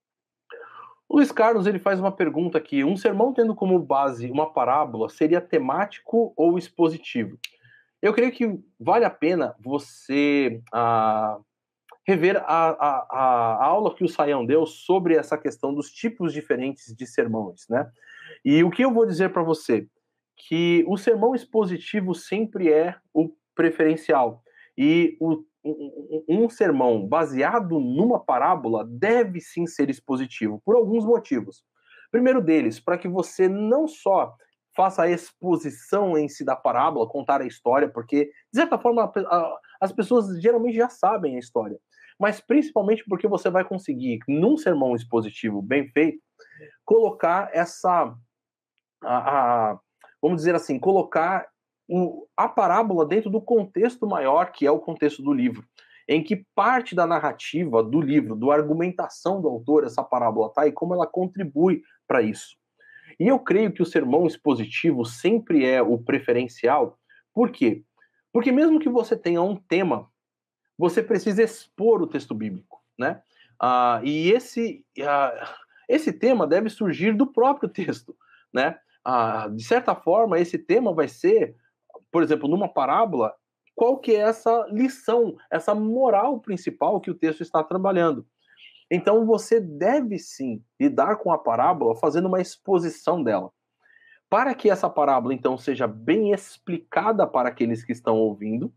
O Luiz Carlos ele faz uma pergunta aqui: um sermão tendo como base uma parábola seria temático ou expositivo? Eu creio que vale a pena você ah, rever a, a, a aula que o Saião deu sobre essa questão dos tipos diferentes de sermões, né? E o que eu vou dizer para você? Que o sermão expositivo sempre é o preferencial. E o, um, um sermão baseado numa parábola deve sim ser expositivo, por alguns motivos. Primeiro deles, para que você não só faça a exposição em si da parábola, contar a história, porque, de certa forma, as pessoas geralmente já sabem a história, mas principalmente porque você vai conseguir, num sermão expositivo bem feito, colocar essa... A, a, vamos dizer assim, colocar o, a parábola dentro do contexto maior, que é o contexto do livro, em que parte da narrativa do livro, da argumentação do autor, essa parábola está, e como ela contribui para isso. E eu creio que o sermão expositivo sempre é o preferencial. Por quê? Porque mesmo que você tenha um tema, você precisa expor o texto bíblico, né? Ah, e esse, ah, esse tema deve surgir do próprio texto, né? Ah, de certa forma, esse tema vai ser, por exemplo, numa parábola, qual que é essa lição, essa moral principal que o texto está trabalhando. Então, você deve sim lidar com a parábola fazendo uma exposição dela. Para que essa parábola, então, seja bem explicada para aqueles que estão ouvindo,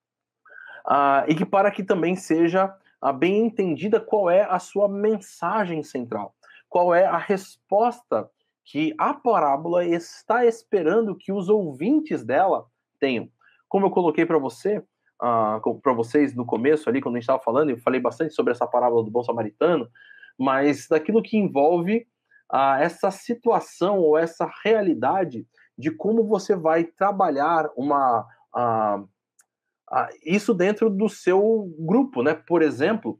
ah, e que para que também seja ah, bem entendida qual é a sua mensagem central, qual é a resposta que a parábola está esperando que os ouvintes dela tenham. Como eu coloquei para você, uh, para vocês no começo ali, quando a gente estava falando, eu falei bastante sobre essa parábola do bom samaritano, mas daquilo que envolve uh, essa situação ou essa realidade de como você vai trabalhar uma uh, uh, isso dentro do seu grupo, né? Por exemplo,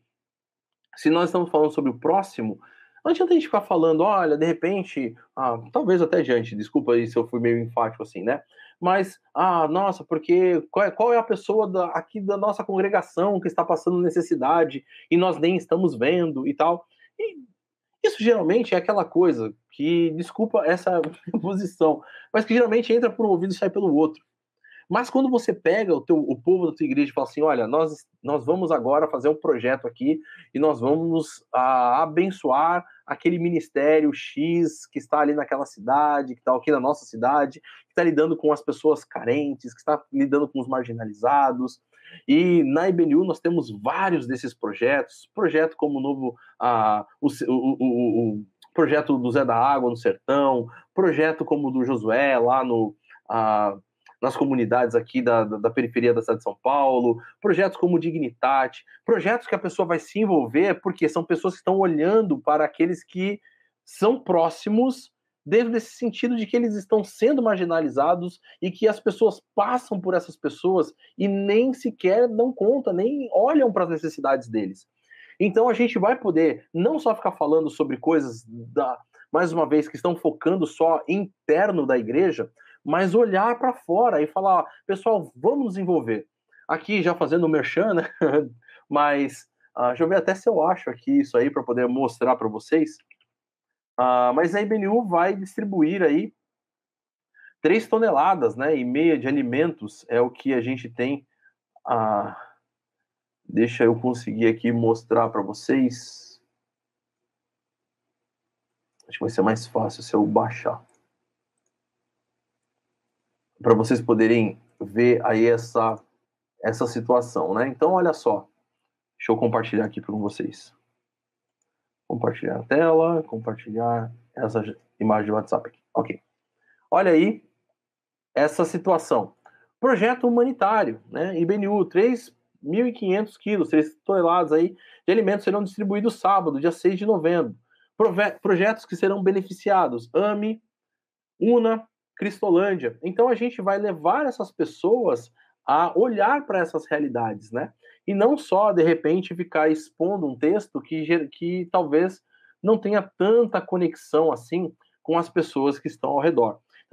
se nós estamos falando sobre o próximo, não adianta a gente ficar falando, olha, de repente, ah, talvez até diante, desculpa aí se eu fui meio enfático assim, né? Mas, ah, nossa, porque qual é, qual é a pessoa da, aqui da nossa congregação que está passando necessidade e nós nem estamos vendo e tal. E isso geralmente é aquela coisa que, desculpa essa posição, mas que geralmente entra por um ouvido e sai pelo outro. Mas quando você pega o, teu, o povo da tua igreja e fala assim, olha, nós, nós vamos agora fazer um projeto aqui e nós vamos a, abençoar aquele ministério X que está ali naquela cidade, que está aqui na nossa cidade, que está lidando com as pessoas carentes, que está lidando com os marginalizados. E na I B N U nós temos vários desses projetos, projeto como o novo, ah, o, o, o, o projeto do Zé da Água no Sertão, projeto como o do Josué lá no... Ah, nas comunidades aqui da, da, da periferia da cidade de São Paulo, projetos como Dignitate, projetos que a pessoa vai se envolver porque são pessoas que estão olhando para aqueles que são próximos, dentro desse sentido de que eles estão sendo marginalizados e que as pessoas passam por essas pessoas e nem sequer dão conta, nem olham para as necessidades deles. Então a gente vai poder não só ficar falando sobre coisas, da, mais uma vez, que estão focando só interno da igreja, mas olhar para fora e falar, pessoal, vamos nos envolver. Aqui já fazendo o merchan, né? Mas uh, deixa eu ver até se eu acho aqui isso aí para poder mostrar para vocês. Uh, mas a I B N U vai distribuir aí três toneladas, né, e meia de alimentos é o que a gente tem. Uh, deixa eu conseguir aqui mostrar para vocês. Acho que vai ser mais fácil se eu baixar, para vocês poderem ver aí essa, essa situação, né? Então, olha só. Deixa eu compartilhar aqui com vocês. Compartilhar a tela, compartilhar essa imagem de WhatsApp aqui. Ok. Olha aí essa situação. Projeto humanitário, né? I B N U, três mil e quinhentos quilos, três toneladas aí de alimentos serão distribuídos sábado, dia seis de novembro. Prove- projetos que serão beneficiados. A M I, UNA, Cristolândia. Então a gente vai levar essas pessoas a olhar para essas realidades, né? E não só, de repente, ficar expondo um texto que, que talvez não tenha tanta conexão assim com as pessoas que estão ao redor.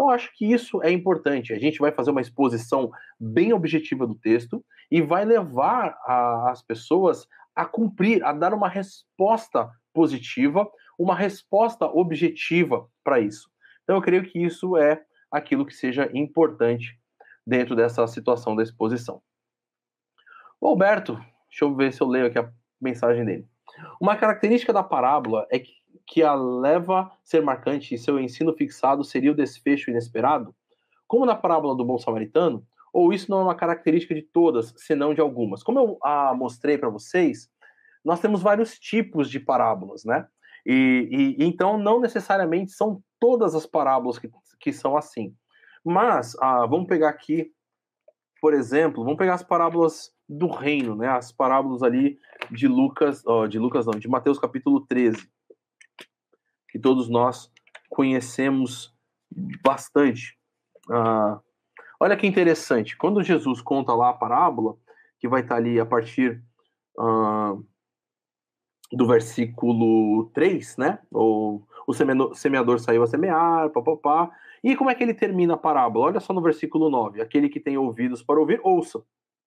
Então, acho que isso é importante. A gente vai fazer uma exposição bem objetiva do texto e vai levar a, as pessoas a cumprir, a dar uma resposta positiva, uma resposta objetiva para isso. Então, eu creio que isso é aquilo que seja importante dentro dessa situação da exposição. O Alberto, deixa eu ver se eu leio aqui a mensagem dele. Uma característica da parábola é que, que a leva a ser marcante e seu ensino fixado seria o desfecho inesperado? Como na parábola do bom samaritano? Ou isso não é uma característica de todas, senão de algumas? Como eu ah, mostrei para vocês, nós temos vários tipos de parábolas, né? E, e então não necessariamente são todas as parábolas que, que são assim. Mas ah, vamos pegar aqui, por exemplo, vamos pegar as parábolas do reino, né? As parábolas ali de Lucas, oh, de Lucas não, de Mateus capítulo treze, que todos nós conhecemos bastante. Ah, olha que interessante, quando Jesus conta lá a parábola, que vai estar ali a partir ah, do versículo três, né? O, o semeador saiu a semear, papapá. E como é que ele termina a parábola? Olha só no versículo nove. Aquele que tem ouvidos para ouvir, ouça.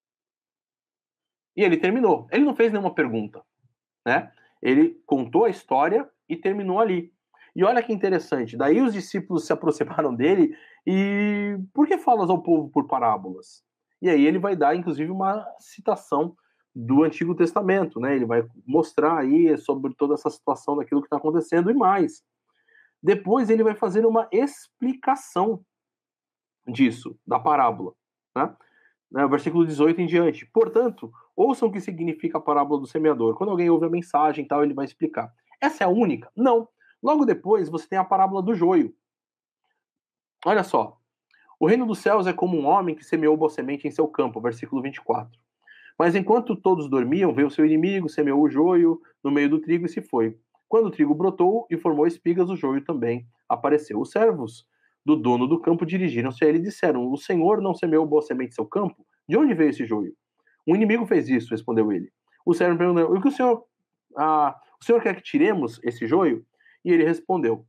E ele terminou. Ele não fez nenhuma pergunta, né? Ele contou a história e terminou ali. E olha que interessante. Daí os discípulos se aproximaram dele e por que falas ao povo por parábolas? E aí ele vai dar, inclusive, uma citação do Antigo Testamento, né? Ele vai mostrar aí sobre toda essa situação daquilo que está acontecendo e mais. Depois ele vai fazer uma explicação disso, da parábola, né? Né, versículo dezoito em diante. Portanto, ouçam o que significa a parábola do semeador. Quando alguém ouve a mensagem e tal, ele vai explicar. Essa é a única? Não. Logo depois, você tem a parábola do joio. Olha só. O reino dos céus é como um homem que semeou boa semente em seu campo, versículo vinte e quatro. Mas enquanto todos dormiam, veio o seu inimigo, semeou o joio no meio do trigo e se foi. Quando o trigo brotou e formou espigas, o joio também apareceu. Os servos do dono do campo dirigiram-se a ele e disseram: o senhor não semeou boa semente em seu campo? De onde veio esse joio? O inimigo fez isso, respondeu ele. O servo perguntou: o que o senhor, ah, o senhor quer que tiremos esse joio? E ele respondeu: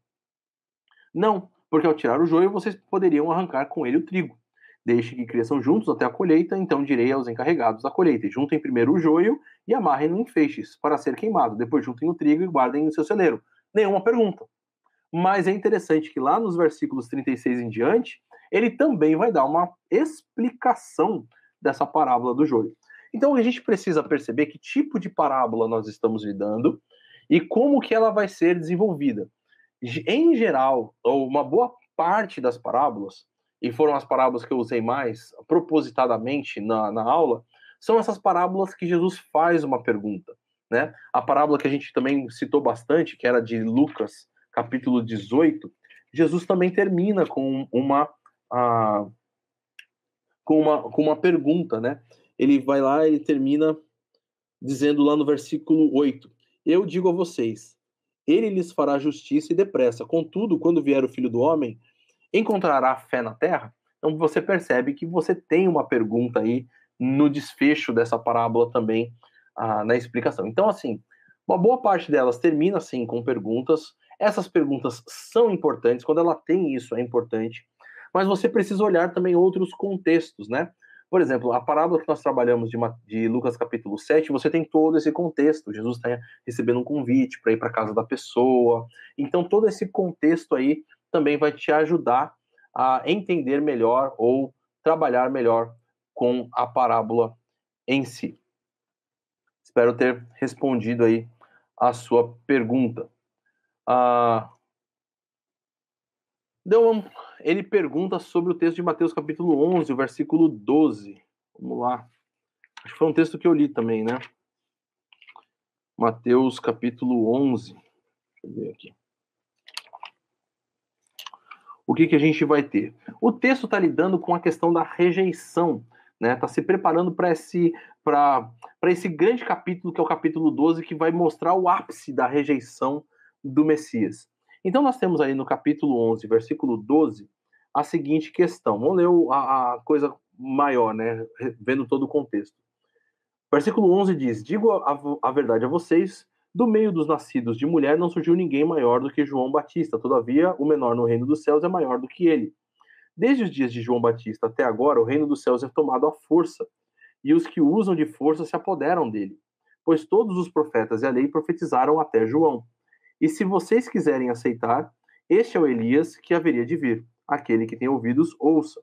não, porque ao tirar o joio, vocês poderiam arrancar com ele o trigo. Deixe que cresçam juntos até a colheita, então direi aos encarregados da colheita: juntem primeiro o joio e amarrem-no em feixes, para ser queimado. Depois juntem o trigo e guardem no seu celeiro. Nenhuma pergunta. Mas é interessante que lá nos versículos trinta e seis em diante, ele também vai dar uma explicação dessa parábola do joio. Então a gente precisa perceber que tipo de parábola nós estamos lidando e como que ela vai ser desenvolvida. Em geral, ou uma boa parte das parábolas, e foram as parábolas que eu usei mais propositadamente na, na aula, são essas parábolas que Jesus faz uma pergunta, né? A parábola que a gente também citou bastante, que era de Lucas, capítulo dezoito, Jesus também termina com uma, a, com uma, com uma pergunta, né? Ele vai lá, ele termina dizendo lá no versículo oito: eu digo a vocês, ele lhes fará justiça e depressa. Contudo, quando vier o Filho do Homem, encontrará fé na terra? Então você percebe que você tem uma pergunta aí no desfecho dessa parábola também, ah, na explicação. Então, assim, uma boa parte delas termina assim com perguntas. Essas perguntas são importantes, quando ela tem isso é importante, mas você precisa olhar também outros contextos, né? Por exemplo, a parábola que nós trabalhamos de, de Lucas capítulo sete, você tem todo esse contexto. Jesus está recebendo um convite para ir para a casa da pessoa. Então, todo esse contexto aí também vai te ajudar a entender melhor ou trabalhar melhor com a parábola em si. Espero ter respondido aí a sua pergunta. Ah, então, ele pergunta sobre o texto de Mateus capítulo onze, o versículo doze. Vamos lá. Acho que foi um texto que eu li também, né? Mateus capítulo onze. Deixa eu ver aqui. O que, que a gente vai ter? O texto está lidando com a questão da rejeição, né? Está se preparando para esse, para esse grande capítulo, que é o capítulo doze, que vai mostrar o ápice da rejeição do Messias. Então nós temos aí no capítulo onze, versículo doze, a seguinte questão. Vamos ler a, a coisa maior, né? Vendo todo o contexto. Versículo onze diz: digo a, a verdade a vocês, do meio dos nascidos de mulher não surgiu ninguém maior do que João Batista. Todavia, o menor no reino dos céus é maior do que ele. Desde os dias de João Batista até agora, o reino dos céus é tomado à força, e os que o usam de força se apoderam dele. Pois todos os profetas e a lei profetizaram até João. E se vocês quiserem aceitar, este é o Elias que haveria de vir. Aquele que tem ouvidos, ouça.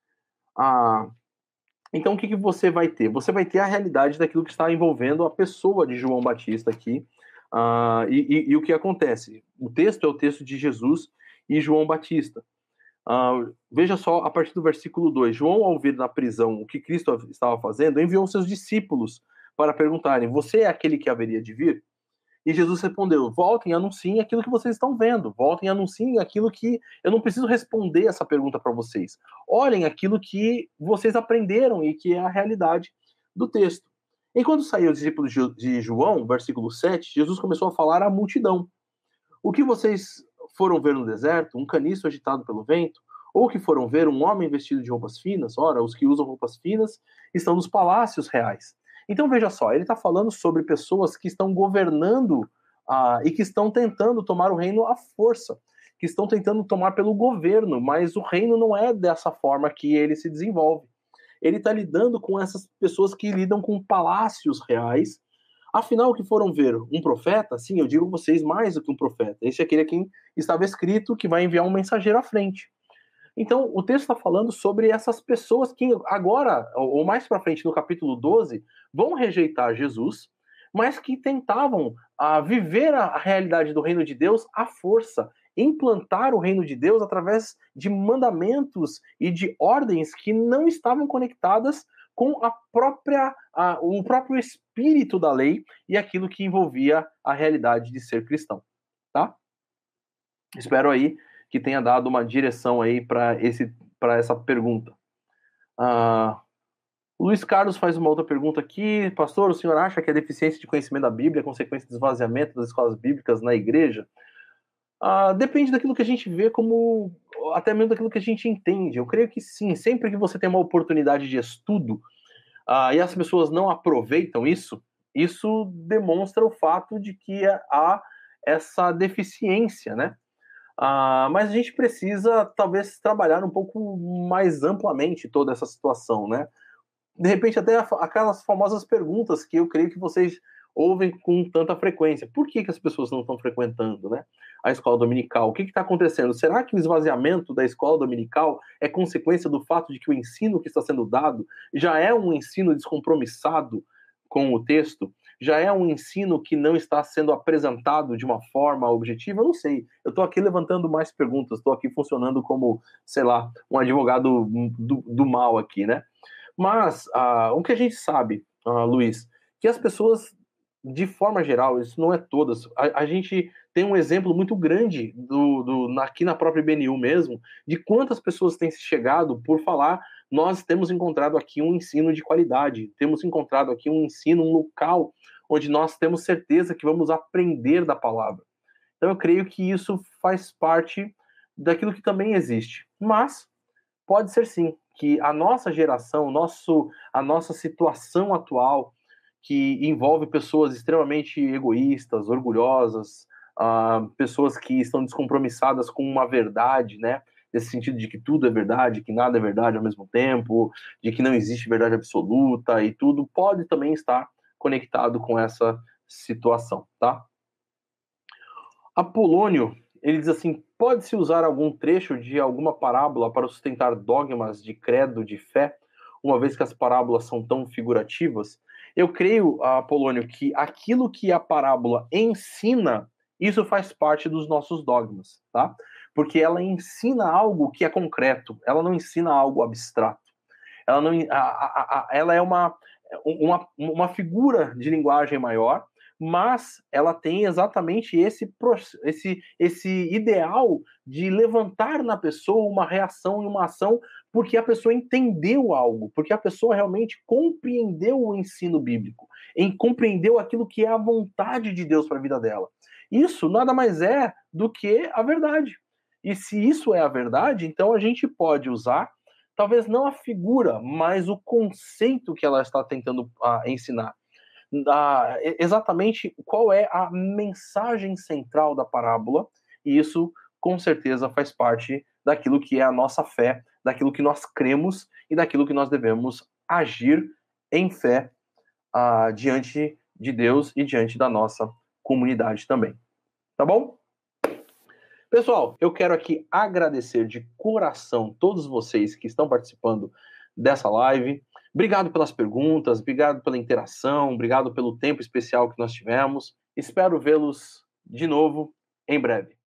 Ah, então, o que, que você vai ter? Você vai ter a realidade daquilo que está envolvendo a pessoa de João Batista aqui. Ah, e, e, e o que acontece? O texto é o texto de Jesus e João Batista. Ah, veja só, a partir do versículo dois. João, ao ver na prisão o que Cristo estava fazendo, enviou seus discípulos para perguntarem: você é aquele que haveria de vir? E Jesus respondeu: voltem e anunciem aquilo que vocês estão vendo. Voltem e anunciem aquilo que... Eu não preciso responder essa pergunta para vocês. Olhem aquilo que vocês aprenderam e que é a realidade do texto. Enquanto saíam os discípulos de João, versículo sete, Jesus começou a falar à multidão: o que vocês foram ver no deserto? Um caniço agitado pelo vento? Ou que foram ver um homem vestido de roupas finas? Ora, os que usam roupas finas estão nos palácios reais. Então veja só, ele está falando sobre pessoas que estão governando ah, e que estão tentando tomar o reino à força, que estão tentando tomar pelo governo, mas o reino não é dessa forma que ele se desenvolve. Ele está lidando com essas pessoas que lidam com palácios reais. Afinal, que foram ver um profeta? Sim, eu digo a vocês, mais do que um profeta. Esse é aquele a quem estava escrito que vai enviar um mensageiro à frente. Então, o texto está falando sobre essas pessoas que agora, ou mais para frente, no capítulo doze, vão rejeitar Jesus, mas que tentavam ah, viver a, a realidade do reino de Deus à força, implantar o reino de Deus através de mandamentos e de ordens que não estavam conectadas com a própria, a, o próprio espírito da lei e aquilo que envolvia a realidade de ser cristão, tá? Espero aí que tenha dado uma direção aí para esse para essa pergunta. Ah, o Luiz Carlos faz uma outra pergunta aqui. Pastor, o senhor acha que a deficiência de conhecimento da Bíblia é consequência do esvaziamento das escolas bíblicas na igreja? Ah, depende daquilo que a gente vê como... até mesmo daquilo que a gente entende. Eu creio que sim. Sempre que você tem uma oportunidade de estudo ah, e as pessoas não aproveitam isso, isso demonstra o fato de que há essa deficiência, né? Ah, mas a gente precisa, talvez, trabalhar um pouco mais amplamente toda essa situação, né? De repente, até aquelas famosas perguntas que eu creio que vocês ouvem com tanta frequência. Por que, que as pessoas não estão frequentando, né, a escola dominical? O que está acontecendo? Será que o esvaziamento da escola dominical é consequência do fato de que o ensino que está sendo dado já é um ensino descompromissado com o texto? Já é um ensino que não está sendo apresentado de uma forma objetiva? Eu não sei. Eu estou aqui levantando mais perguntas, estou aqui funcionando como, sei lá, um advogado do, do mal aqui, né? Mas uh, o que a gente sabe, uh, Luiz, que as pessoas, de forma geral, isso não é todas, a, a gente tem um exemplo muito grande do, do, aqui na própria I B N U mesmo, de quantas pessoas têm se chegado por falar: nós temos encontrado aqui um ensino de qualidade, temos encontrado aqui um ensino, um local onde nós temos certeza que vamos aprender da palavra. Então eu creio que isso faz parte daquilo que também existe. Mas pode ser sim que a nossa geração, nosso, a nossa situação atual, que envolve pessoas extremamente egoístas, orgulhosas, uh, pessoas que estão descompromissadas com uma verdade, né? Nesse sentido de que tudo é verdade, que nada é verdade ao mesmo tempo, de que não existe verdade absoluta e tudo, pode também estar conectado com essa situação, tá? Apolônio, ele diz assim: pode-se usar algum trecho de alguma parábola para sustentar dogmas de credo, de fé, uma vez que as parábolas são tão figurativas? Eu creio, Apolônio, que aquilo que a parábola ensina, isso faz parte dos nossos dogmas, tá? Porque ela ensina algo que é concreto, ela não ensina algo abstrato. Ela, não, a, a, a, ela é uma, uma, uma figura de linguagem maior, mas ela tem exatamente esse, esse, esse ideal de levantar na pessoa uma reação e uma ação, porque a pessoa entendeu algo, porque a pessoa realmente compreendeu o ensino bíblico, em compreendeu aquilo que é a vontade de Deus para a vida dela. Isso nada mais é do que a verdade. E se isso é a verdade, então a gente pode usar, talvez não a figura, mas o conceito que ela está tentando uh, ensinar. Da, exatamente qual é a mensagem central da parábola, e isso com certeza faz parte daquilo que é a nossa fé, daquilo que nós cremos e daquilo que nós devemos agir em fé uh, diante de Deus e diante da nossa comunidade também. Tá bom? Pessoal, eu quero aqui agradecer de coração todos vocês que estão participando dessa live. Obrigado pelas perguntas, obrigado pela interação, obrigado pelo tempo especial que nós tivemos. Espero vê-los de novo em breve.